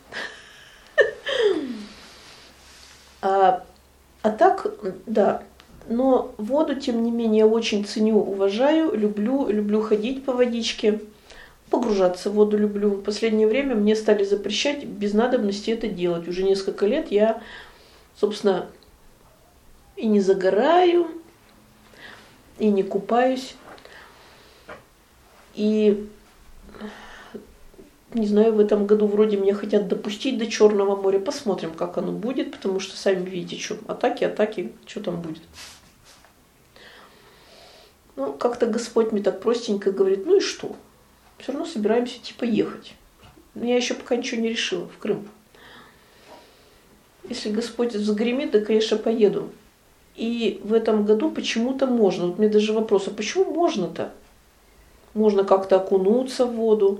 А, а так, да, но воду, тем не менее, очень ценю, уважаю, люблю, люблю ходить по водичке, погружаться в воду люблю. В последнее время мне стали запрещать без надобности это делать. Уже несколько лет я, собственно, и не загораю, и не купаюсь, и... Не знаю, в этом году вроде меня хотят допустить до Черного моря. Посмотрим, как оно будет, потому что сами видите, что атаки, атаки, что там будет. Ну, как-то Господь мне так простенько говорит, ну и что? Все равно собираемся типа ехать. Я еще пока ничего не решила в Крым. Если Господь загремит, да, конечно, поеду. И в этом году почему-то можно. Вот мне даже вопрос, а почему можно-то? Можно как-то окунуться в воду.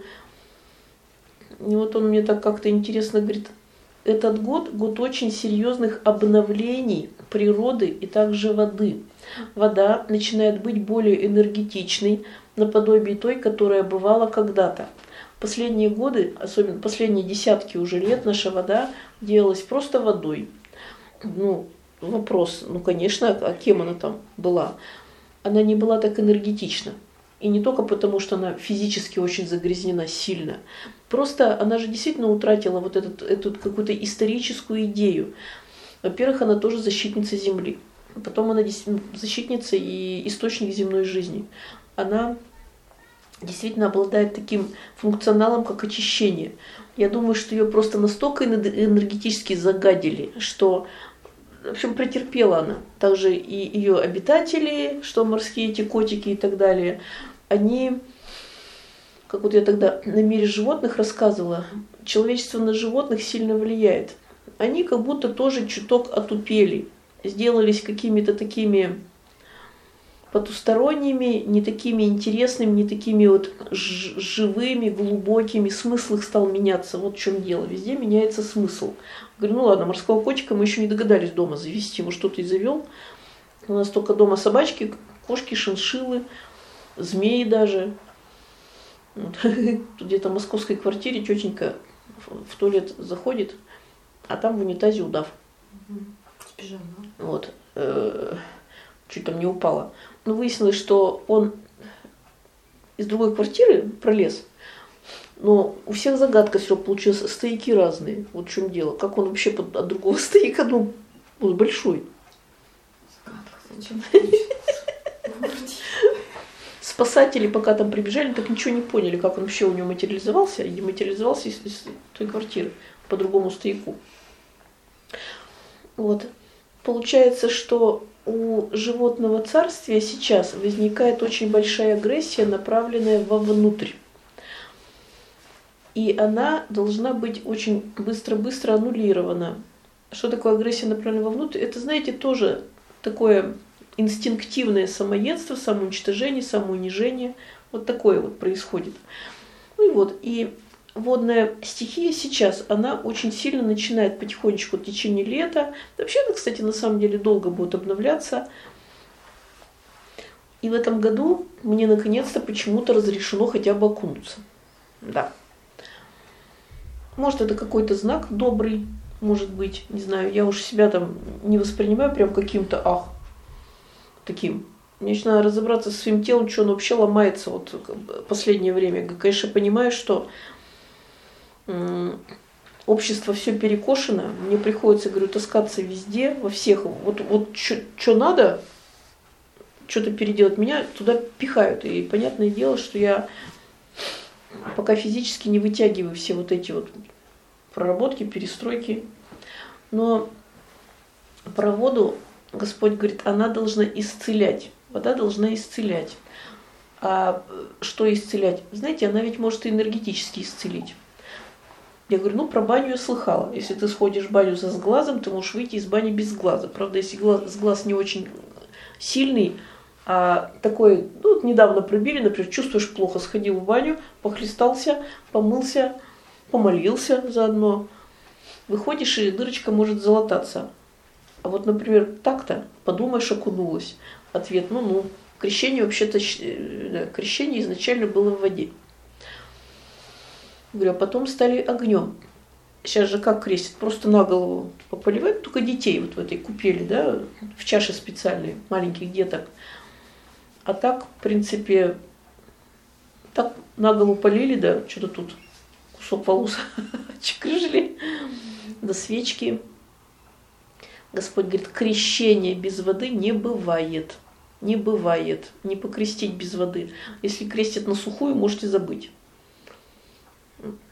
И вот он мне так как-то интересно говорит, этот год – год очень серьезных обновлений природы и также воды. Вода начинает быть более энергетичной, наподобие той, которая бывала когда-то. Последние годы, особенно последние десятки уже лет, наша вода делалась просто водой. Ну, вопрос, ну, конечно, а кем она там была? Она не была так энергетична. И не только потому, что она физически очень загрязнена сильно. Просто она же действительно утратила вот этот, эту какую-то историческую идею. Во-первых, она тоже защитница Земли. Потом она защитница и источник земной жизни. Она действительно обладает таким функционалом, как очищение. Я думаю, что ее просто настолько энергетически загадили, что, в общем, претерпела она. Также и ее обитатели, что морские эти котики и так далее, они, как вот я тогда на мире животных рассказывала, человечество на животных сильно влияет. Они как будто тоже чуток отупели, сделались какими-то такими потусторонними, не такими интересными, не такими вот живыми, глубокими. Смысл их стал меняться. Вот в чем дело. Везде меняется смысл. Говорю, ну ладно, морского котика мы еще не догадались дома завести. Может, кто-то и завел. У нас только дома собачки, кошки, шиншиллы, змеи даже. Вот. Тут где-то в московской квартире тетенька в туалет заходит, а там в унитазе удав. Сбежала. Вот. Чуть там не упала. Но выяснилось, что он из другой квартиры пролез. Но у всех загадка все получилась. Стояки разные. Вот в чем дело. Как он вообще от другого стояка, ну, он большой. Загадка, зачем? Спасатели, пока там прибежали, так ничего не поняли, как он вообще у него материализовался. И дематериализовался из, из той квартиры по другому стояку. Вот. Получается, что у животного царствия сейчас возникает очень большая агрессия, направленная вовнутрь. И она должна быть очень быстро-быстро аннулирована. Что такое агрессия, направленная вовнутрь? Это, знаете, тоже такое инстинктивное самоедство, самоуничтожение, самоунижение. Вот такое вот происходит. Ну и вот, и водная стихия сейчас, она очень сильно начинает потихонечку в течение лета. Вообще она, кстати, на самом деле долго будет обновляться. И в этом году мне наконец-то почему-то разрешено хотя бы окунуться. Да. Может, это какой-то знак добрый, может быть, не знаю. Я уж себя там не воспринимаю прям каким-то, ах, таким. Мне еще надо разобраться со своим телом, что оно вообще ломается вот в последнее время. Я, конечно, понимаю, что общество все перекошено, мне приходится, говорю, таскаться везде, во всех, вот, вот что надо, что-то переделать, меня туда пихают. И понятное дело, что я пока физически не вытягиваю все вот эти вот проработки, перестройки. Но про воду Господь говорит, она должна исцелять, вода должна исцелять. А что исцелять? Знаете, она ведь может и энергетически исцелить. Я говорю, ну, про баню я слыхала. Если ты сходишь в баню с глазом, ты можешь выйти из бани без глаза. Правда, если глаз, глаз не очень сильный, а такой, ну, вот недавно пробили, например, чувствуешь плохо, сходил в баню, похлестался, помылся, помолился заодно. Выходишь, и дырочка может залататься. А вот, например, так-то, подумаешь, окунулась. Ответ, ну-ну, крещение вообще-то, да, крещение изначально было в воде. Говорю, а потом стали огнем. Сейчас же как крестят? Просто на голову пополивают, только детей вот в этой купели, да, в чаше специальной, маленьких деток. А так, в принципе, так на голову полили, да, что-то тут кусок волос чекрыжили, до свечки. Господь говорит, крещение без воды не бывает. Не бывает. Не покрестить без воды. Если крестят на сухую, можете забыть.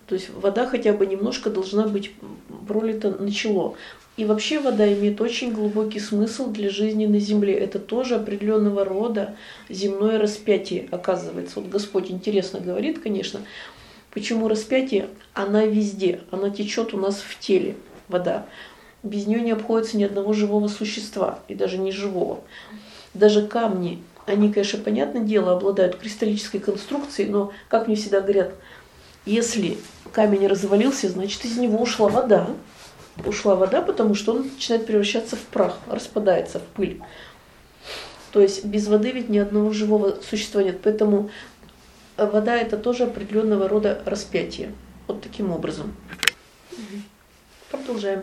То есть вода хотя бы немножко должна быть пролита на чело. И вообще вода имеет очень глубокий смысл для жизни на земле. Это тоже определенного рода земное распятие, оказывается. Вот Господь интересно говорит, конечно, почему распятие? Она везде, она течет у нас в теле, вода. Без нее не обходится ни одного живого существа, и даже не живого. Даже камни, они, конечно, понятное дело, обладают кристаллической конструкцией, но, как мне всегда говорят, если камень развалился, значит, из него ушла вода. Ушла вода, потому что он начинает превращаться в прах, распадается в пыль. То есть без воды ведь ни одного живого существа нет. Поэтому вода – это тоже определенного рода распятие. Вот таким образом. Продолжаем.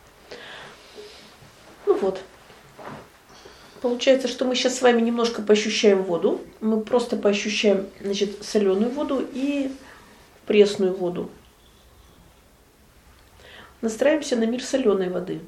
Ну вот. Получается, что мы сейчас с вами немножко поощущаем воду. Мы просто поощущаем, значит, соленую воду и пресную воду. Настраиваемся на мир соленой воды.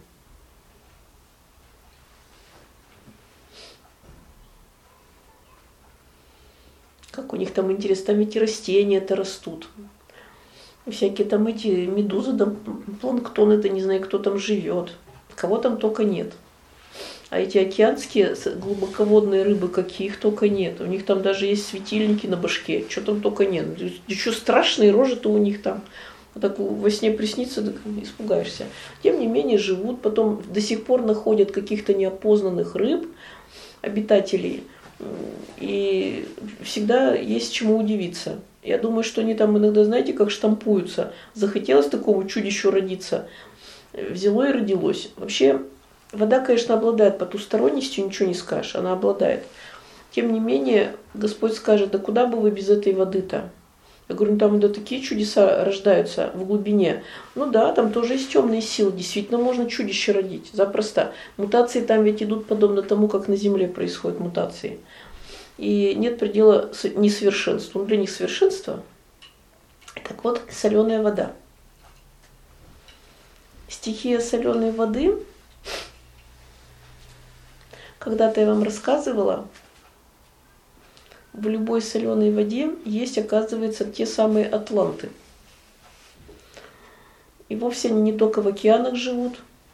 Как у них там интересно, там эти растения-то растут. Всякие там эти медузы, там, планктон, это не знаю, кто там живет. Кого там только нет. А эти океанские глубоководные рыбы, каких только нет. У них там даже есть светильники на башке, что там только нет. Еще страшные рожи-то у них там. Так во сне приснится, так испугаешься. Тем не менее живут, потом до сих пор находят каких-то неопознанных рыб, обитателей, и всегда есть чему удивиться. Я думаю, что они там иногда, знаете, как штампуются. Захотелось такому чудищу родиться, взяло и родилось. Вообще, вода, конечно, обладает потусторонностью, ничего не скажешь, она обладает. Тем не менее, Господь скажет, да куда бы вы без этой воды-то? Я говорю, ну там да, такие чудеса рождаются в глубине. Ну да, там тоже есть темные силы, действительно можно чудище родить, запросто. Мутации там ведь идут подобно тому, как на Земле происходят мутации. И нет предела несовершенству. Ну, для них совершенство. Так вот, соленая вода. Стихия соленой воды. Когда-то я вам рассказывала, в любой соленой воде есть, оказывается, те самые атланты. И вовсе они не только в океанах живут.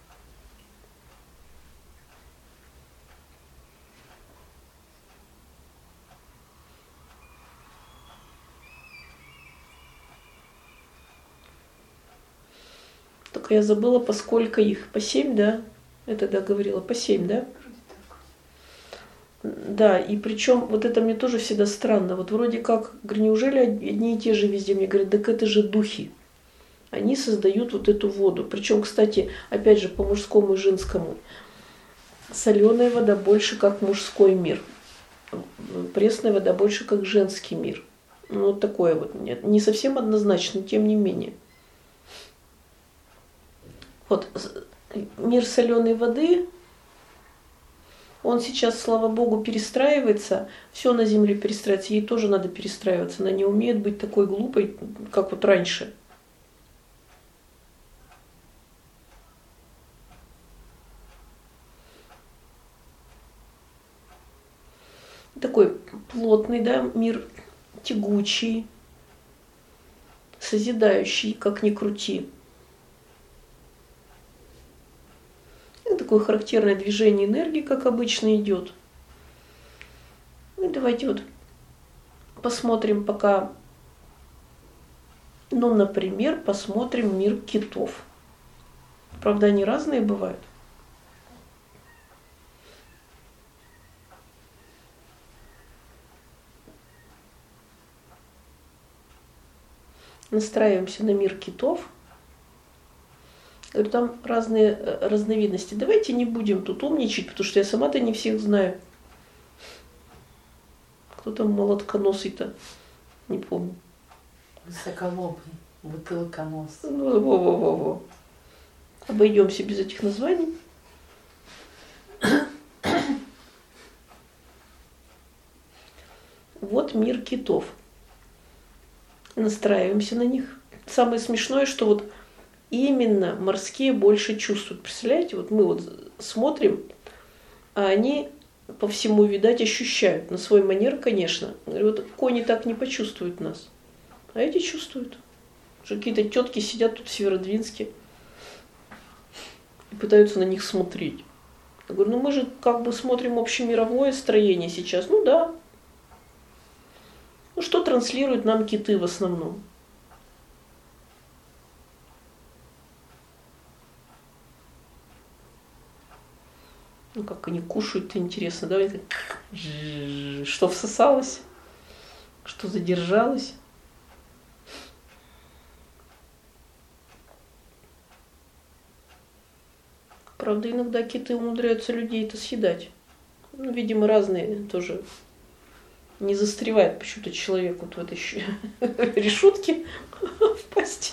Только я забыла, по сколько их. По семь, да? Я тогда говорила, по семь, да? Да, и причем вот это мне тоже всегда странно. Вот вроде как, говорю, неужели одни и те же везде? Мне говорят, так это же духи. Они создают вот эту воду. Причем, кстати, опять же, по мужскому и женскому. Соленая вода больше как мужской мир. Пресная вода больше как женский мир. Ну, вот такое вот. Нет, не совсем однозначно, но тем не менее. Вот мир соленой воды... Он сейчас, слава Богу, перестраивается, все на Земле перестраивается, ей тоже надо перестраиваться. Она не умеет быть такой глупой, как вот раньше. Такой плотный, да, мир, тягучий, созидающий, как ни крути. Такое характерное движение энергии, как обычно, идет. И давайте вот посмотрим пока, ну, например, посмотрим мир китов. Правда, они разные бывают. Настраиваемся на мир китов. Там разные разновидности. Давайте не будем тут умничать, потому что я сама-то не всех знаю. Кто там молотконосый-то? Не помню. Высоколобый, бутылконос. Ну, во-во-во-во. Обойдемся без этих названий. Вот мир китов. Настраиваемся на них. Самое смешное, что вот именно морские больше чувствуют. Представляете, вот мы вот смотрим, а они по всему, видать, ощущают. На свой манер, конечно. Вот кони так не почувствуют нас. А эти чувствуют. Что какие-то тетки сидят тут в Северодвинске и пытаются на них смотреть. Я говорю, ну мы же как бы смотрим общемировое строение сейчас. Ну да. Ну что транслируют нам киты в основном? Ну как они кушают-то интересно, да? Что всосалось, что задержалось. Правда, иногда киты умудряются людей-то съедать. Ну, видимо, разные тоже. Не застревает почему-то человек вот в этой решетке в пасти.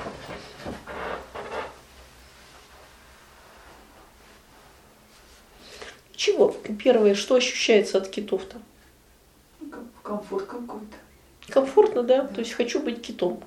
Чего? Первое, что ощущается от китов-то? Комфорт какой-то. Комфортно, да? да? То есть хочу быть китом.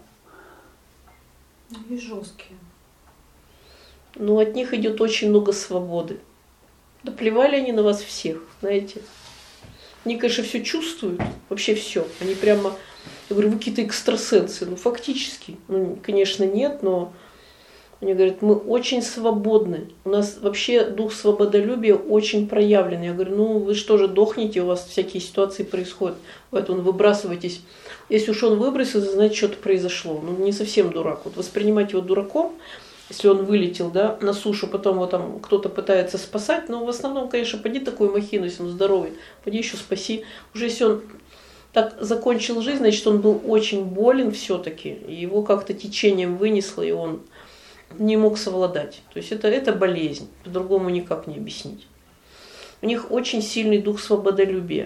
И жесткие. Но от них идет очень много свободы. Да плевали они на вас всех, знаете. Они, конечно, все чувствуют, вообще все. Они прямо, я говорю, вы какие-то экстрасенсы. Ну, фактически. Ну, конечно, нет, но они говорят, мы очень свободны. У нас вообще дух свободолюбия очень проявлен. Я говорю, ну вы что же дохнете, у вас всякие ситуации происходят. Поэтому выбрасываетесь. Если уж он выбросился, значит, что-то произошло. Ну, не совсем дурак. Вот воспринимать его дураком, если он вылетел, да, на сушу, потом его там кто-то пытается спасать, но в основном, конечно, поди такую махину, если он здоровый, поди еще спаси. Уже если он так закончил жизнь, значит, он был очень болен все-таки, и его как-то течением вынесло, и он не мог совладать. То есть это, это болезнь, по-другому никак не объяснить. У них очень сильный дух свободолюбия.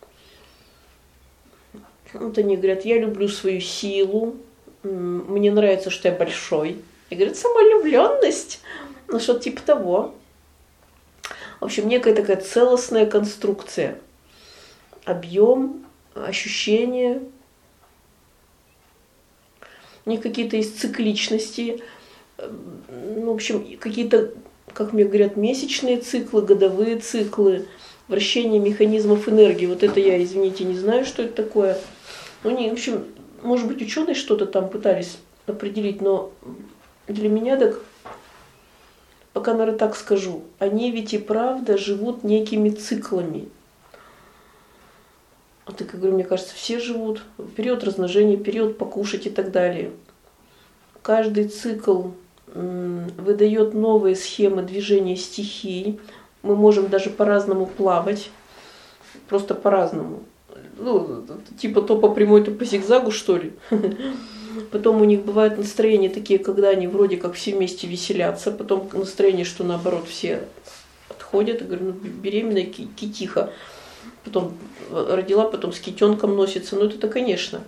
Вот они говорят, я люблю свою силу, мне нравится, что я большой. И говорит, самолюбленность, ну что-то типа того. В общем, некая такая целостная конструкция. Объем, ощущения. У них какие-то есть цикличности. Ну, в общем, какие-то, как мне говорят, месячные циклы, годовые циклы, вращение механизмов энергии. Вот это я, извините, не знаю, что это такое. Ну, не, в общем, может быть, ученые что-то там пытались определить, но для меня так, пока, наверное, так скажу, они ведь и правда живут некими циклами. Вот, как говорю, мне кажется, все живут. Период размножения, период покушать и так далее. Каждый цикл выдает новые схемы движения стихий. Мы можем даже по-разному плавать. Просто по-разному. Ну, типа то по прямой, то по зигзагу, что ли. Потом у них бывают настроения такие, когда они вроде как все вместе веселятся. Потом настроение, что наоборот все отходят. Я говорю, ну, беременная китиха. Потом родила, потом с китенком носится. Ну это-то, конечно.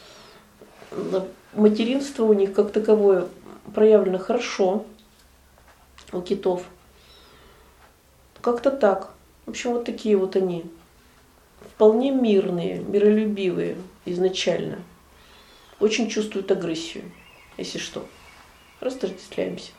Материнство у них как таковое проявлено хорошо у китов. Как-то так. В общем, вот такие вот они. Вполне мирные, миролюбивые изначально. Очень чувствуют агрессию, если что. Растождествляемся.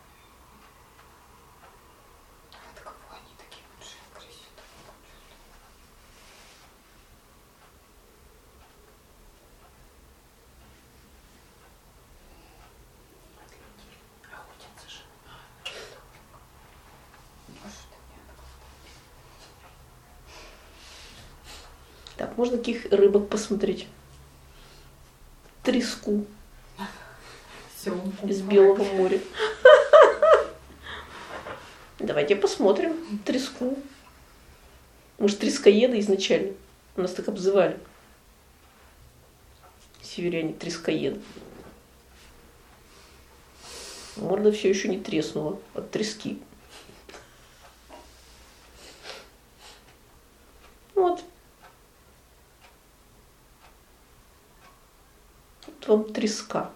Так, можно каких рыбок посмотреть? Треску из Белого моря. Давайте посмотрим треску. Мы же трескоеды изначально. У нас так обзывали. Северяне трескоеды. Морда все еще не треснула от трески. Вот. Вот вам треска.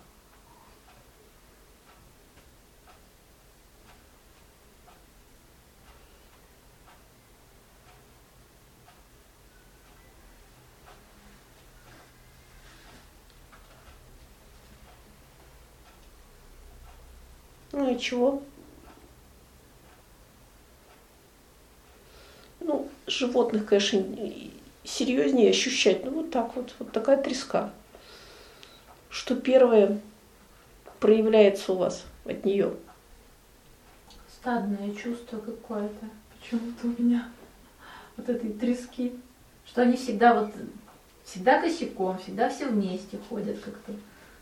Ну и чего? Ну, животных, конечно, серьезнее ощущать. Ну вот так вот, вот такая треска. Что первое, проявляется у вас от нее? Стадное чувство какое-то. Почему-то у меня вот этой трески. Что они всегда вот, всегда косяком, всегда все вместе ходят как-то.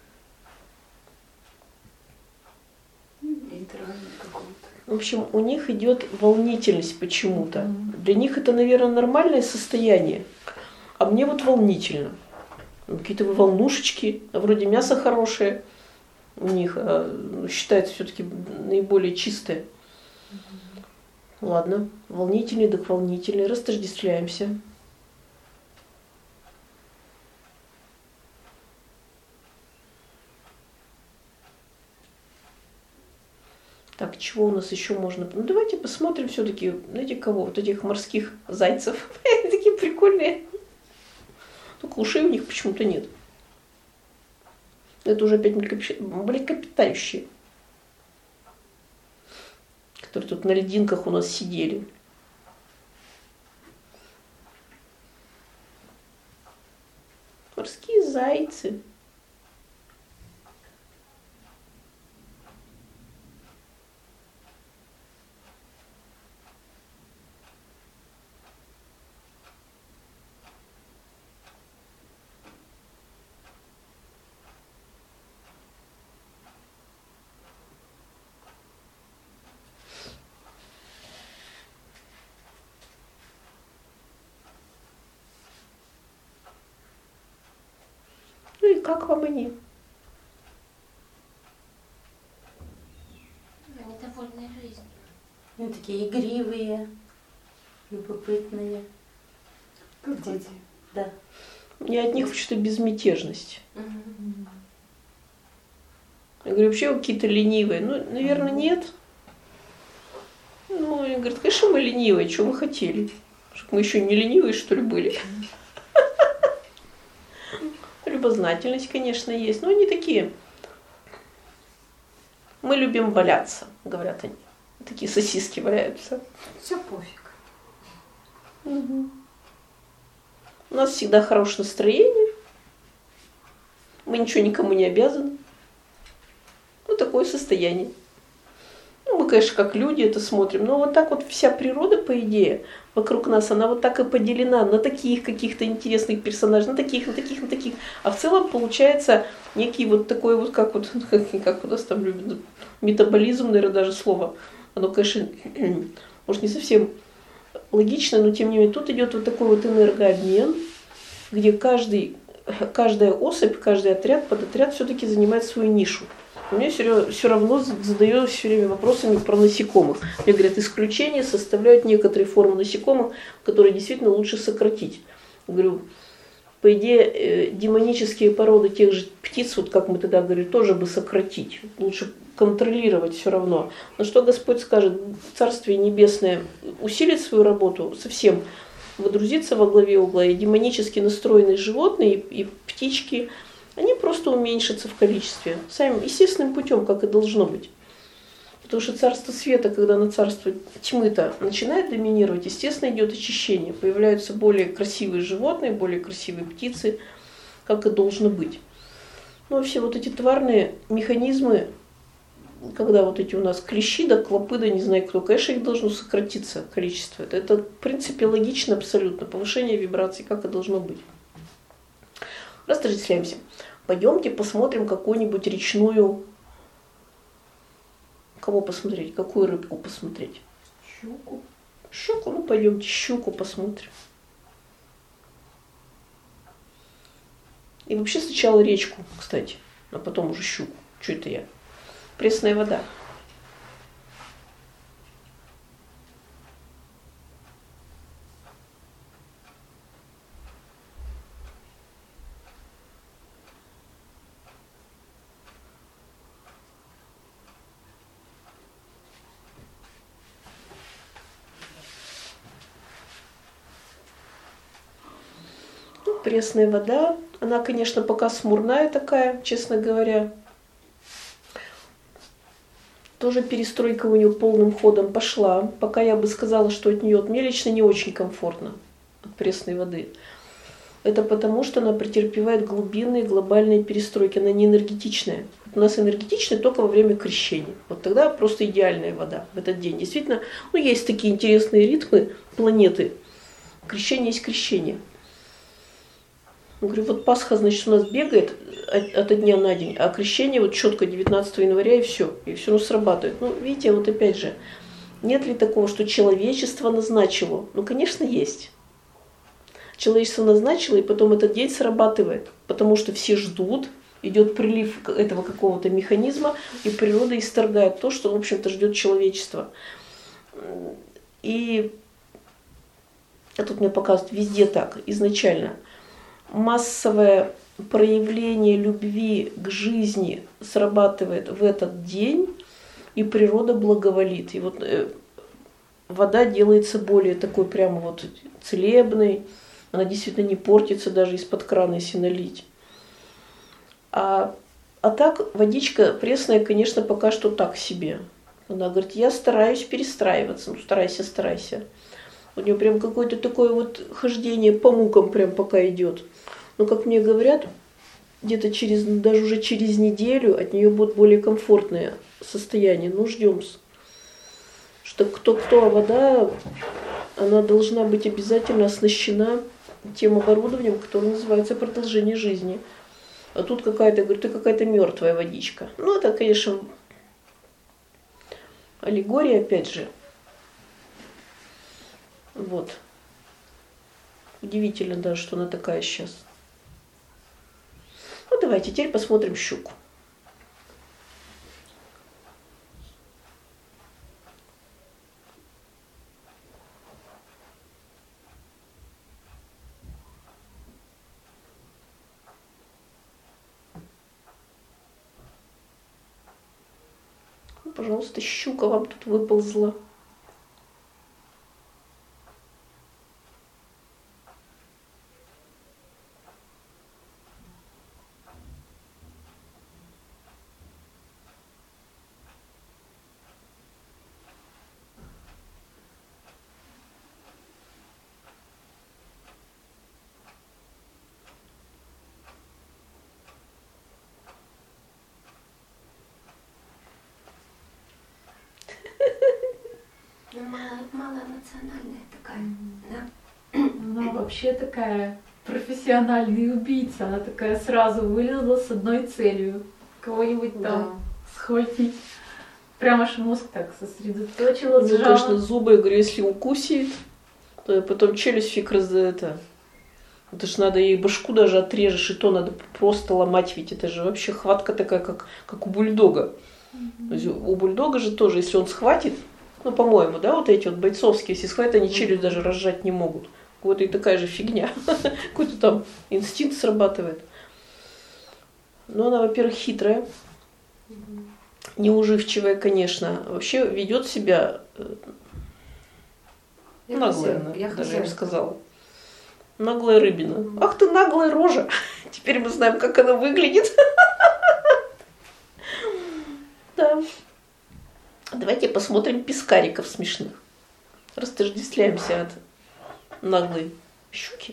Нейтральный какой-то. В общем, у них идет волнительность почему-то. Для них это, наверное, нормальное состояние. А мне вот волнительно. Какие-то волнушечки, вроде мясо хорошее у них, а считается все-таки наиболее чистое. Ладно, волнительный, так волнительный, растождествляемся. Так, чего у нас еще можно? Ну, давайте посмотрим все-таки, знаете, кого? Вот этих морских зайцев. Они такие прикольные. Только ушей у них почему-то нет. Это уже опять млекопитающие, которые тут на льдинках у нас сидели. Морские зайцы. Ну и как вам они? Они довольны жизнью. Они такие игривые, любопытные. Как дети. Да. Мне от них что-то безмятежность. Я говорю, вообще вы какие-то ленивые. Ну, наверное, нет. Ну, я говорю, конечно, мы ленивые, что вы хотели? Чтобы мы еще не ленивые, что ли, были? Любознательность, конечно, есть, но они такие. Мы любим валяться, говорят они. Такие сосиски валяются. Все пофиг. Угу. У нас всегда хорошее настроение. Мы ничего никому не обязаны. Ну, такое состояние. Ну, мы, конечно, как люди это смотрим, но вот так вот вся природа, по идее, вокруг нас, она вот так и поделена на таких каких-то интересных персонажей, на таких, на таких, на таких. А в целом получается некий вот такой вот, как вот, как у нас там любят, метаболизм, наверное, даже слово. Оно, конечно, может, не совсем логично, но тем не менее тут идет вот такой вот энергообмен, где каждый, каждая особь, каждый отряд, подотряд все-таки занимает свою нишу. У меня все, все равно задается все время вопросами про насекомых. Мне говорят, исключения составляют некоторые формы насекомых, которые действительно лучше сократить. Я говорю, по идее, демонические породы тех же птиц, вот как мы тогда говорили, тоже бы сократить. Лучше контролировать все равно. Но что Господь скажет? Царствие Небесное усилит свою работу, совсем водрузится во главе угла, и демонически настроенные животные, и, и птички, они просто уменьшатся в количестве. Самым естественным путем, как и должно быть. Потому что царство света, когда на царство тьмы-то начинает доминировать, естественно, идет очищение. Появляются более красивые животные, более красивые птицы, как и должно быть. Но все вот эти тварные механизмы, когда вот эти у нас клещи, да, клопы, да, не знаю кто, конечно, их должно сократиться количество. Это, это в принципе логично абсолютно. Повышение вибраций, как и должно быть. Растождествляемся. Пойдемте посмотрим какую-нибудь речную. Кого посмотреть? Какую рыбку посмотреть? Щуку. Щуку? Ну, пойдемте щуку посмотрим. И вообще сначала речку, кстати, а потом уже щуку. Что это я? Пресная вода. Пресная вода, она, конечно, пока смурная такая, честно говоря. Тоже перестройка у нее полным ходом пошла. Пока я бы сказала, что от нее, мне лично не очень комфортно от пресной воды. Это потому, что она претерпевает глубинные глобальные перестройки, она не энергетичная. у нас энергетичный только во время крещения. Вот тогда просто идеальная вода в этот день. Действительно, ну, есть такие интересные ритмы планеты. Крещение есть крещение. Я говорю, вот Пасха, значит, у нас бегает от, от дня на день, а крещение вот четко девятнадцатого января и все. И все равно срабатывает. Ну, видите, вот опять же, нет ли такого, что человечество назначило? Ну, конечно, есть. Человечество назначило, и потом этот день срабатывает, потому что все ждут, идет прилив этого какого-то механизма, и природа исторгает то, что, в общем-то, ждет человечество. И а тут мне показывают везде так, изначально. Массовое проявление любви к жизни срабатывает в этот день, и природа благоволит. И вот э, вода делается более такой прямо вот целебной, она действительно не портится даже из-под крана, если налить. А, а так водичка пресная, конечно, пока что так себе. Она говорит, я стараюсь перестраиваться. Ну, старайся, старайся. У нее прям какое-то такое вот хождение по мукам прям пока идет. Но, как мне говорят, где-то через, даже уже через неделю от нее будет более комфортное состояние. Ну, ждем. Что кто-кто, а вода, она должна быть обязательно оснащена тем оборудованием, которое называется продолжение жизни. А тут какая-то, говорит, ты какая-то мертвая водичка. Ну, это, конечно, аллегория, опять же. Вот. Удивительно даже, что она такая сейчас. Ну, давайте теперь посмотрим щуку. Ну, пожалуйста, щука вам тут выползла. Мало, малонациональная такая, да? Она вообще такая профессиональный убийца. Она такая сразу вылезла с одной целью. Кого-нибудь там Да. схватить. Прям аж мозг так сосредоточила, Ну, сжала. конечно, зубы, я говорю, если укусит, то потом челюсть фиг раз это. Это ж надо ей башку даже отрежешь, и то надо просто ломать, ведь это же вообще хватка такая, как, как у бульдога. То есть у бульдога же тоже, если он схватит, ну, по-моему, да, вот эти вот бойцовские, если схватят, они челюсть даже разжать не могут. Вот и такая же фигня. Какой-то там инстинкт срабатывает. Но она, во-первых, хитрая, неуживчивая, конечно. Вообще ведет себя э, Я наглая, хозяйка, я даже я бы хозяйка. сказала. Наглая рыбина. Ах ты наглая рожа. Теперь мы знаем, как она выглядит. Да. Давайте посмотрим пескариков смешных. Растождествляемся от наглой щуки.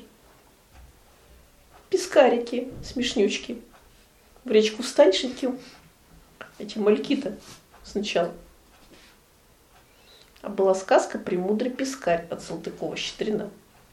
Пескарики, смешнючки. В речку встаньшеньки. Эти мальки-то сначала. А была сказка «Премудрый пескарь» от Салтыкова-Щедрина.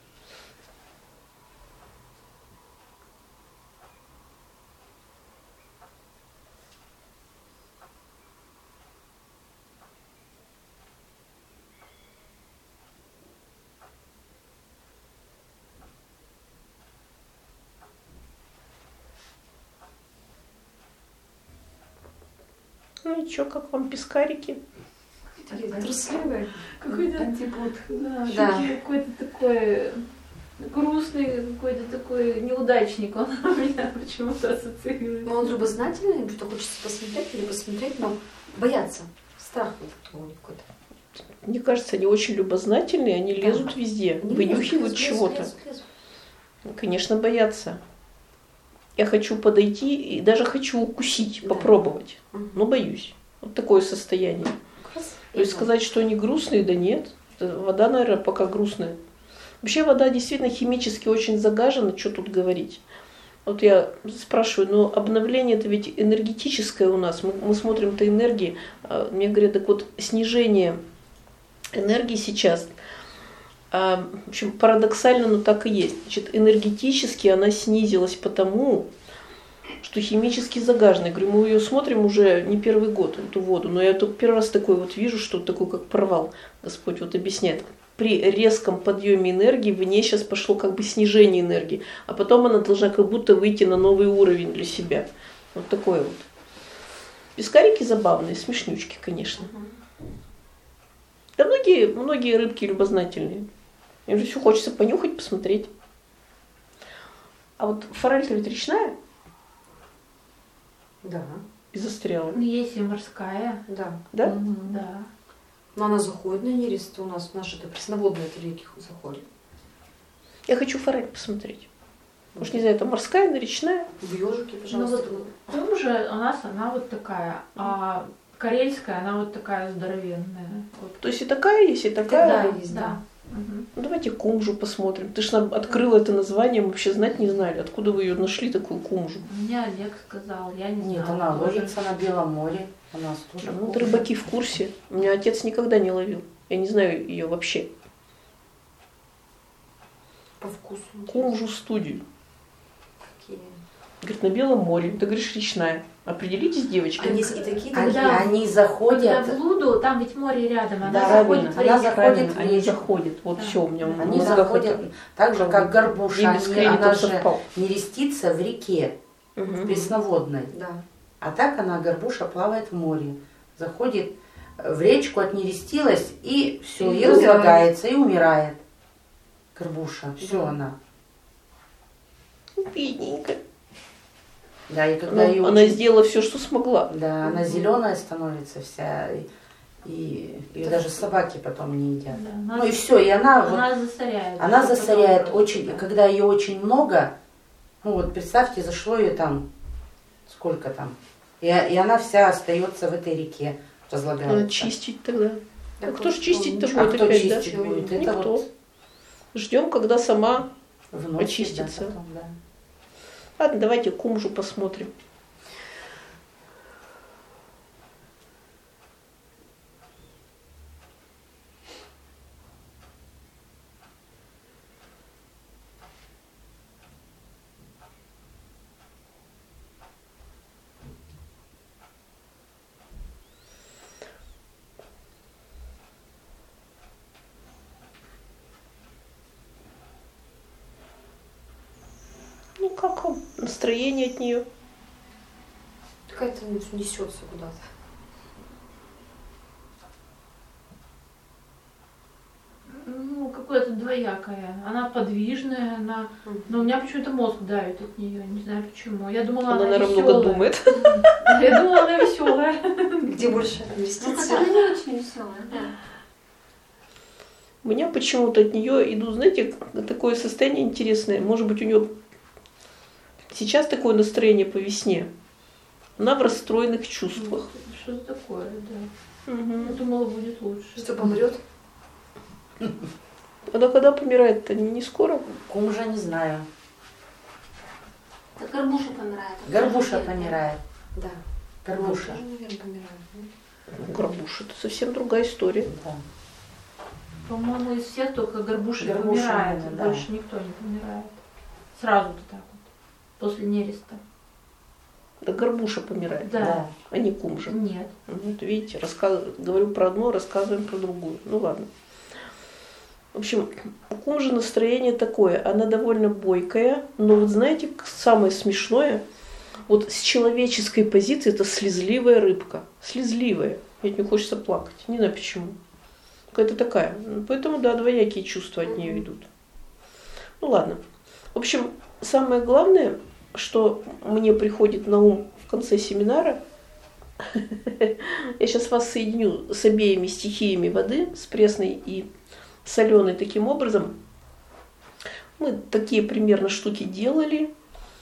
Ну и чё, как вам пескарики? Трусливая. Какой-то- Антипод. Да, Да. щуки какой-то такой грустный, какой-то такой неудачник. Он у меня почему-то ассоциируется. Но он любознательный, что хочется посмотреть или посмотреть, но бояться. Страх вот такого какой-то. Мне кажется, они очень любознательные, они лезут везде, Они вынюхивают лезут, лезут, чего-то. лезут, лезут. Конечно, боятся. Я хочу подойти и даже хочу укусить, Да. попробовать, Мгм. но боюсь. Вот такое состояние. Красиво. То есть сказать, что они грустные, да нет. Это вода, наверное, пока грустная. Вообще вода действительно химически очень загажена, что тут говорить. Вот я спрашиваю, но обновление это ведь энергетическое у нас. Мы, мы смотрим по энергии. А мне говорят, так вот снижение энергии сейчас, а, в общем, парадоксально, но так и есть. Значит, энергетически она снизилась потому, что химически загаженная. Я говорю, мы ее смотрим уже не первый год, эту воду, но я только первый раз такой вот вижу, что такой как провал. Господь вот объясняет. При резком подъеме энергии в ней сейчас пошло как бы снижение энергии, а потом она должна как будто выйти на новый уровень для себя. Вот такое вот. Пескарики забавные, смешнючки, конечно. Да многие, многие рыбки любознательные. Им же все хочется понюхать, посмотреть. А вот форель-то ведь речная? Да. И застряла. Ну, есть и морская. Да. Да? Мгм, да. Но она заходит на нерест у нас, в наши это пресноводные это реки заходит. Я хочу форель посмотреть. Может, не знаю, это морская или речная? В ежике, Ну пожалуйста. вот кум же у нас она вот такая, а карельская она вот такая здоровенная. Вот. То есть и такая есть, и такая. Да, есть, да. Мгм. Ну, давайте кумжу посмотрим. Ты ж нам открыла это название, мы вообще знать не знали. Откуда вы ее нашли, такую кумжу? Мне Олег сказал, я не Нет, знала. она тоже. ловится на Белом море. У нас тоже. Ну, вот кумжа. рыбаки в курсе. У меня отец никогда не ловил. Я не знаю ее вообще. По вкусу. Кумжу студию. Какие? Говорит, на Белом море. Ты говоришь, речная. Определитесь, девочки. Они и такие, Они, Когда- они Когда заходят. в Луду, там ведь море рядом, она Да, заходит правильно. в Она речку. заходит Правильно, в они речку. заходят. Вот Да. все у меня в Они мозгах заходят это. так же, как горбуша. Вимис Они- кредитом она же совпал. нерестится в реке Мгм. пресноводной. Да. А так она, горбуша, плавает в море. Заходит в речку, отнерестилась, и все, И и, умирает. разлагается, и умирает. Горбуша, все Да. она. Бедненькая. Да, и когда Но ее она очень- сделала все, что смогла. Да, она зеленая становится вся, и, и ее даже собаки потом не едят. Да, Ну она, и все, и она, вот, она засоряет. она Потом засоряет просто, очень, да. и когда ее очень много, ну вот представьте, зашло ее там, сколько там, и, и она вся остается в этой реке, разлагается. Надо чистить тогда. Да, А кто ж просто чистить-то ничего. А будет кто опять, да? чистить будет? Это Никто. вот Ждем, когда сама. вносит, очистится. да, потом, да. Ладно, давайте кумжу посмотрим. Ну как вам настроение от нее? Какая-то несется куда-то. Ну, какое-то двоякое. Она подвижная, она... Мгм. Но у меня почему-то мозг давит от нее, не знаю почему. Я думала, Она, она, наверное, веселая. много думает. Я думала, она веселая. Где больше Ну, инвестиции? она не очень веселая, да. У меня почему-то от нее идут, знаете, такое состояние интересное. Может быть, у нее сейчас такое настроение по весне. Она в расстроенных чувствах. Что-то такое, да. Мгм. Я думала, будет лучше. Что, помрет? Она когда помирает-то не не скоро? Кумжа не знаю. Так горбуша помирает. Горбуша помирает. Да. Горбуша. Тоже, наверное, помирает. Ну, Горбуша, это совсем другая история. Да. По-моему, из всех только горбуша Горбуша, помирает, наверное, да. больше никто не помирает. Сразу-то так вот, после нереста. Да горбуша помирает, Да. а не кумжа. Нет. Вот видите, рассказ... говорю про одно, рассказываем про другую. Ну ладно. В общем, у кумжи настроение такое. Она довольно бойкая, но вот знаете, самое смешное, вот с человеческой позиции это слезливая рыбка. Слезливая. И от нее хочется плакать. Не знаю почему. Какая-то такая. Поэтому, да, двоякие чувства от нее идут. Ну ладно. В общем, самое главное, что мне приходит на ум в конце семинара, я сейчас вас соединю с обеими стихиями воды, с пресной и соленой таким образом. Мы такие примерно штуки делали.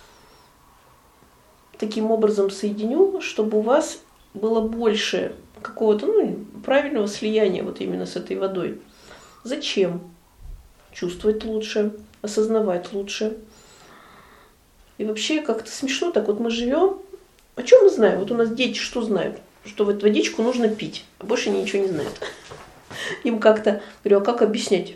Таким образом соединю, чтобы у вас было больше какого-то ну, правильного слияния вот именно с этой водой. Зачем? Чувствовать лучше, осознавать лучше. И вообще как-то смешно так. Вот мы живем, о чем мы знаем? Вот у нас дети что знают? Что вот водичку нужно пить, а больше они ничего не знают. Им как-то, говорю, а как объяснять?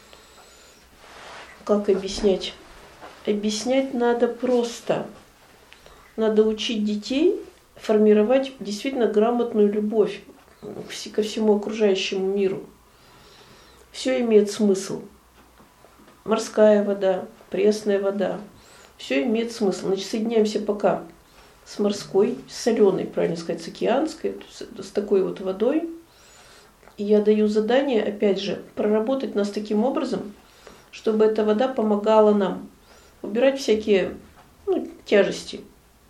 Как объяснять? Объяснять надо просто. Надо учить детей формировать действительно грамотную любовь ко всему окружающему миру. Все имеет смысл. Морская вода, пресная вода. Все имеет смысл. Значит, соединяемся пока с морской, с соленой, правильно сказать, с океанской, с, с такой вот водой. И я даю задание, опять же, проработать нас таким образом, чтобы эта вода помогала нам убирать всякие ну, тяжести.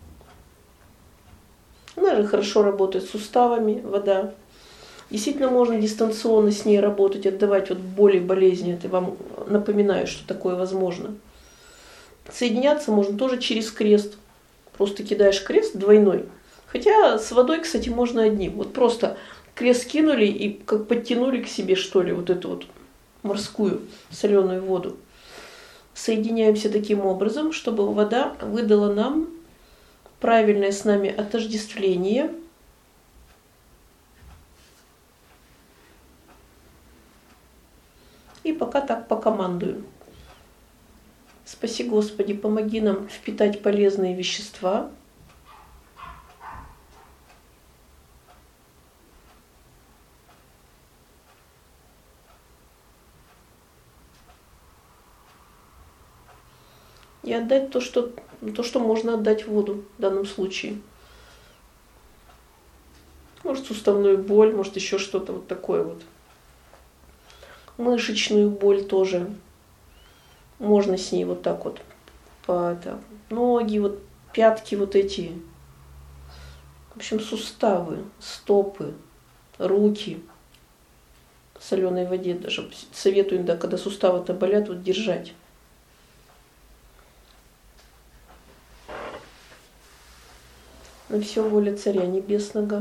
Она же хорошо работает с суставами, вода. Действительно можно дистанционно с ней работать, отдавать вот боли, болезни. Это вам напоминаю, что такое возможно. Соединяться можно тоже через крест. Просто кидаешь крест двойной. Хотя с водой, кстати, можно одним. Вот просто крест кинули и как подтянули к себе, что ли, вот эту вот морскую соленую воду. Соединяемся таким образом, чтобы вода выдала нам правильное с нами отождествление. И пока так покомандую. Спаси, Господи, помоги нам впитать полезные вещества. И отдать то, что, то, что можно отдать в воду в данном случае. Может, суставную боль, может, еще что-то вот такое вот. Мышечную боль тоже. Можно с ней вот так вот. По, это, ноги, вот, пятки вот эти. В общем, суставы, стопы, руки. В соленой воде даже советую, да, когда суставы-то болят, вот держать. На все воля Царя Небесного.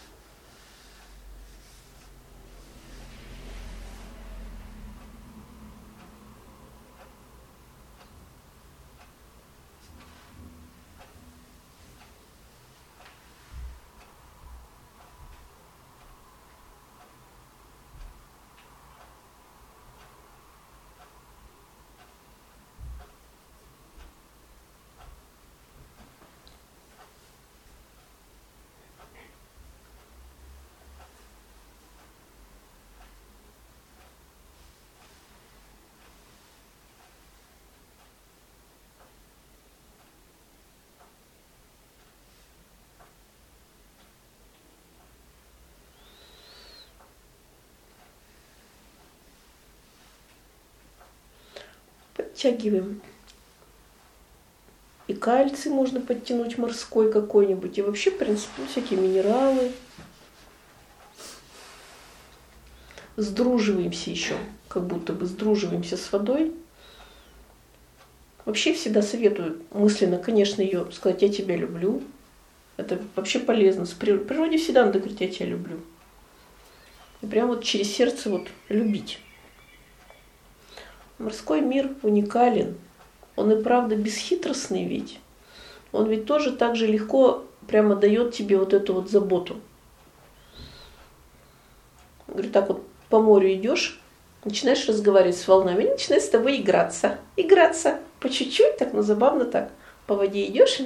Подтягиваем. И кальций можно подтянуть морской какой-нибудь. И вообще, в принципе, всякие минералы. Сдруживаемся еще. Как будто бы сдруживаемся с водой. Вообще всегда советую мысленно, конечно, ее сказать «я тебя люблю». Это вообще полезно. В природе всегда надо говорить «я тебя люблю». И прям вот через сердце вот любить. Морской мир уникален. Он и правда бесхитростный ведь. Он ведь тоже так же легко прямо дает тебе вот эту вот заботу. Говорю, так вот по морю идешь, начинаешь разговаривать с волнами, они начинают с тобой играться. Играться по чуть-чуть, так, ну забавно так. По воде идешь, и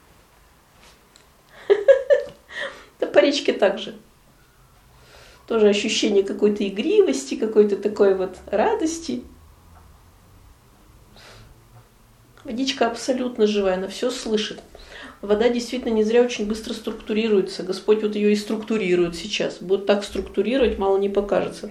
так. Да по речке так же. Тоже ощущение какой-то игривости, какой-то такой вот радости. Водичка абсолютно живая, она все слышит. Вода действительно не зря очень быстро структурируется. Господь вот ее и структурирует сейчас. Будет так структурировать, мало не покажется.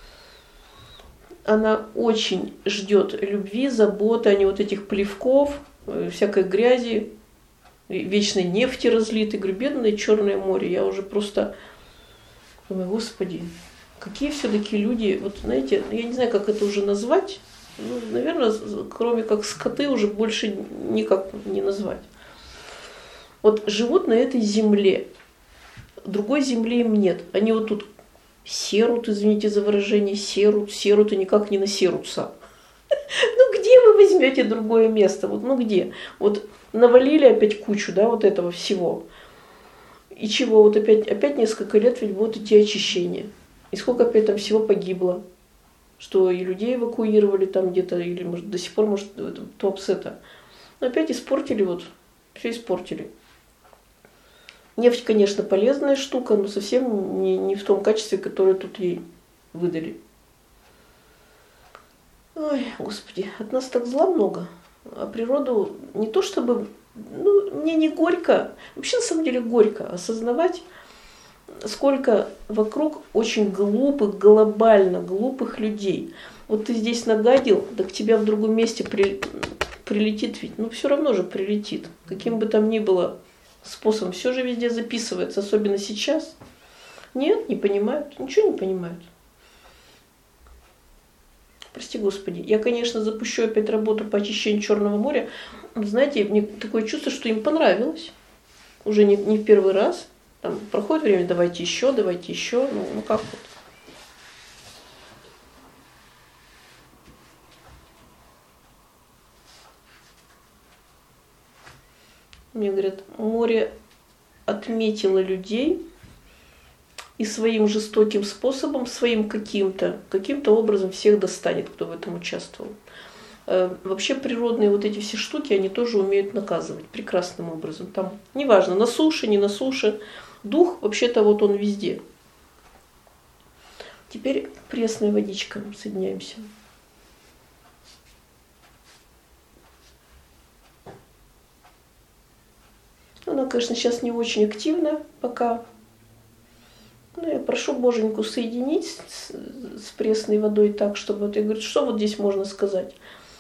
Она очень ждет любви, заботы, а не вот этих плевков, всякой грязи, вечной нефти разлитой. Говорю, бедное Черное море. Я уже просто думаю, Господи, какие все-таки люди, вот знаете, я не знаю, как это уже назвать. Ну, наверное, кроме как скоты уже больше никак не назвать. Вот живут на этой земле. Другой земли им нет. Они вот тут серут, извините за выражение, серут, серут и никак не насерутся. Ну где вы возьмете другое место? Вот, ну где? Вот навалили опять кучу, да, вот этого всего. И чего? Вот опять, опять несколько лет ведь будут идти очищения. И сколько опять там всего погибло. Что и людей эвакуировали там где-то, или может, до сих пор, может, Туапсета. Но опять испортили, вот, все испортили. Нефть, конечно, полезная штука, но совсем не, не в том качестве, которое тут ей выдали. Ой, Господи, от нас так зла много. А природу не то чтобы... Ну, мне не горько, вообще на самом деле горько осознавать, сколько вокруг очень глупых, глобально глупых людей. Вот ты здесь нагадил, да к тебе в другом месте при, прилетит ведь. Ну, все равно же прилетит. Каким бы там ни было способом. Все же везде записывается, особенно сейчас. Нет, не понимают, ничего не понимают. Прости Господи. Я, конечно, запущу опять работу по очищению Черного моря. Знаете, мне такое чувство, что им понравилось. Уже не, не в первый раз. Там проходит время, давайте еще, давайте еще. Ну, ну как вот. Мне говорят, море отметило людей и своим жестоким способом, своим каким-то, каким-то образом всех достанет, кто в этом участвовал. Вообще природные вот эти все штуки, они тоже умеют наказывать прекрасным образом. Там, неважно, на суше, не на суше, дух, вообще-то вот он везде. Теперь пресная водичка, соединяемся. Она, конечно, сейчас не очень активна пока. Ну, я прошу Боженьку соединить с, с пресной водой так, чтобы... Вот я говорю, что вот здесь можно сказать?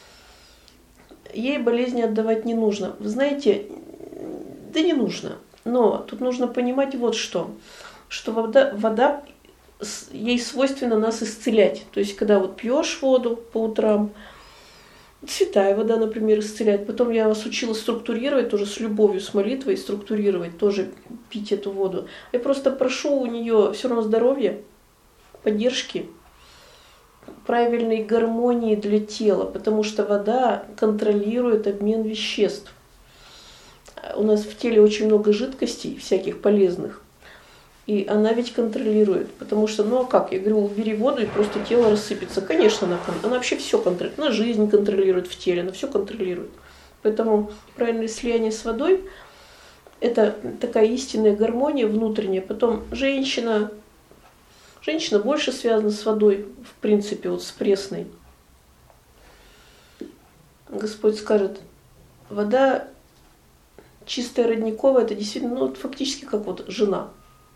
Ей болезни отдавать не нужно. Вы знаете, да не нужно. Но тут нужно понимать вот что. Что вода, вода, ей свойственно нас исцелять. То есть, когда вот пьешь воду по утрам, святая вода, например, исцеляет. Потом я вас учила структурировать тоже с любовью, с молитвой, структурировать, тоже пить эту воду. Я просто прошу у нее все равно здоровья, поддержки, правильной гармонии для тела, потому что вода контролирует обмен веществ. У нас в теле очень много жидкостей, всяких полезных, и она ведь контролирует, потому что, ну а как, я говорю, убери воду и просто тело рассыпется. Конечно, она, она вообще все контролирует, она жизнь контролирует в теле, она все контролирует. Поэтому правильное слияние с водой – это такая истинная гармония внутренняя. Потом женщина, женщина больше связана с водой, в принципе, вот с пресной. Господь скажет, вода чистая родниковая – это действительно, ну, фактически как вот жена.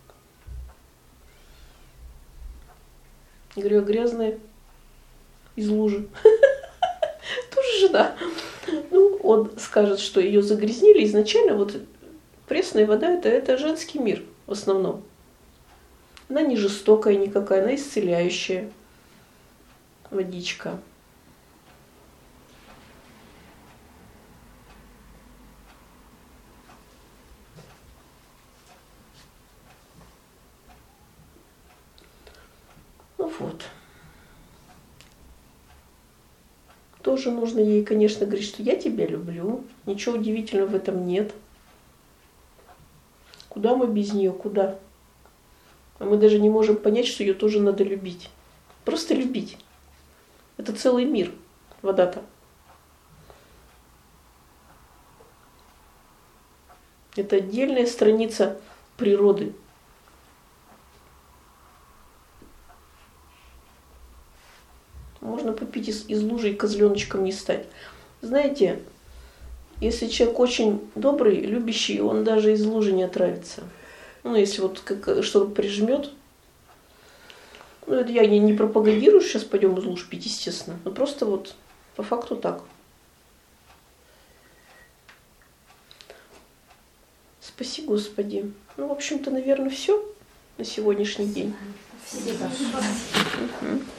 Я говорю, грязная из лужи. Тоже жена. Ну, он скажет, что ее загрязнили. Изначально вот пресная вода это, это женский мир в основном. Она не жестокая никакая, она исцеляющая водичка. Ну вот. Тоже нужно ей, конечно, говорить, что я тебя люблю. Ничего удивительного в этом нет. Куда мы без нее? Куда? А мы даже не можем понять, что ее тоже надо любить. Просто любить. Это целый мир. Вода-то. Это отдельная страница природы. Можно попить из, из лужи и козленочком не стать. Знаете, если человек очень добрый, любящий, он даже из лужи не отравится. Ну, если вот как, что-то прижмет. Ну, это я не, не пропагандирую, сейчас пойдем из луж пить, естественно. Но просто вот по факту так. Спаси Господи. Ну, в общем-то, наверное, все на сегодняшний день. Спасибо. Угу.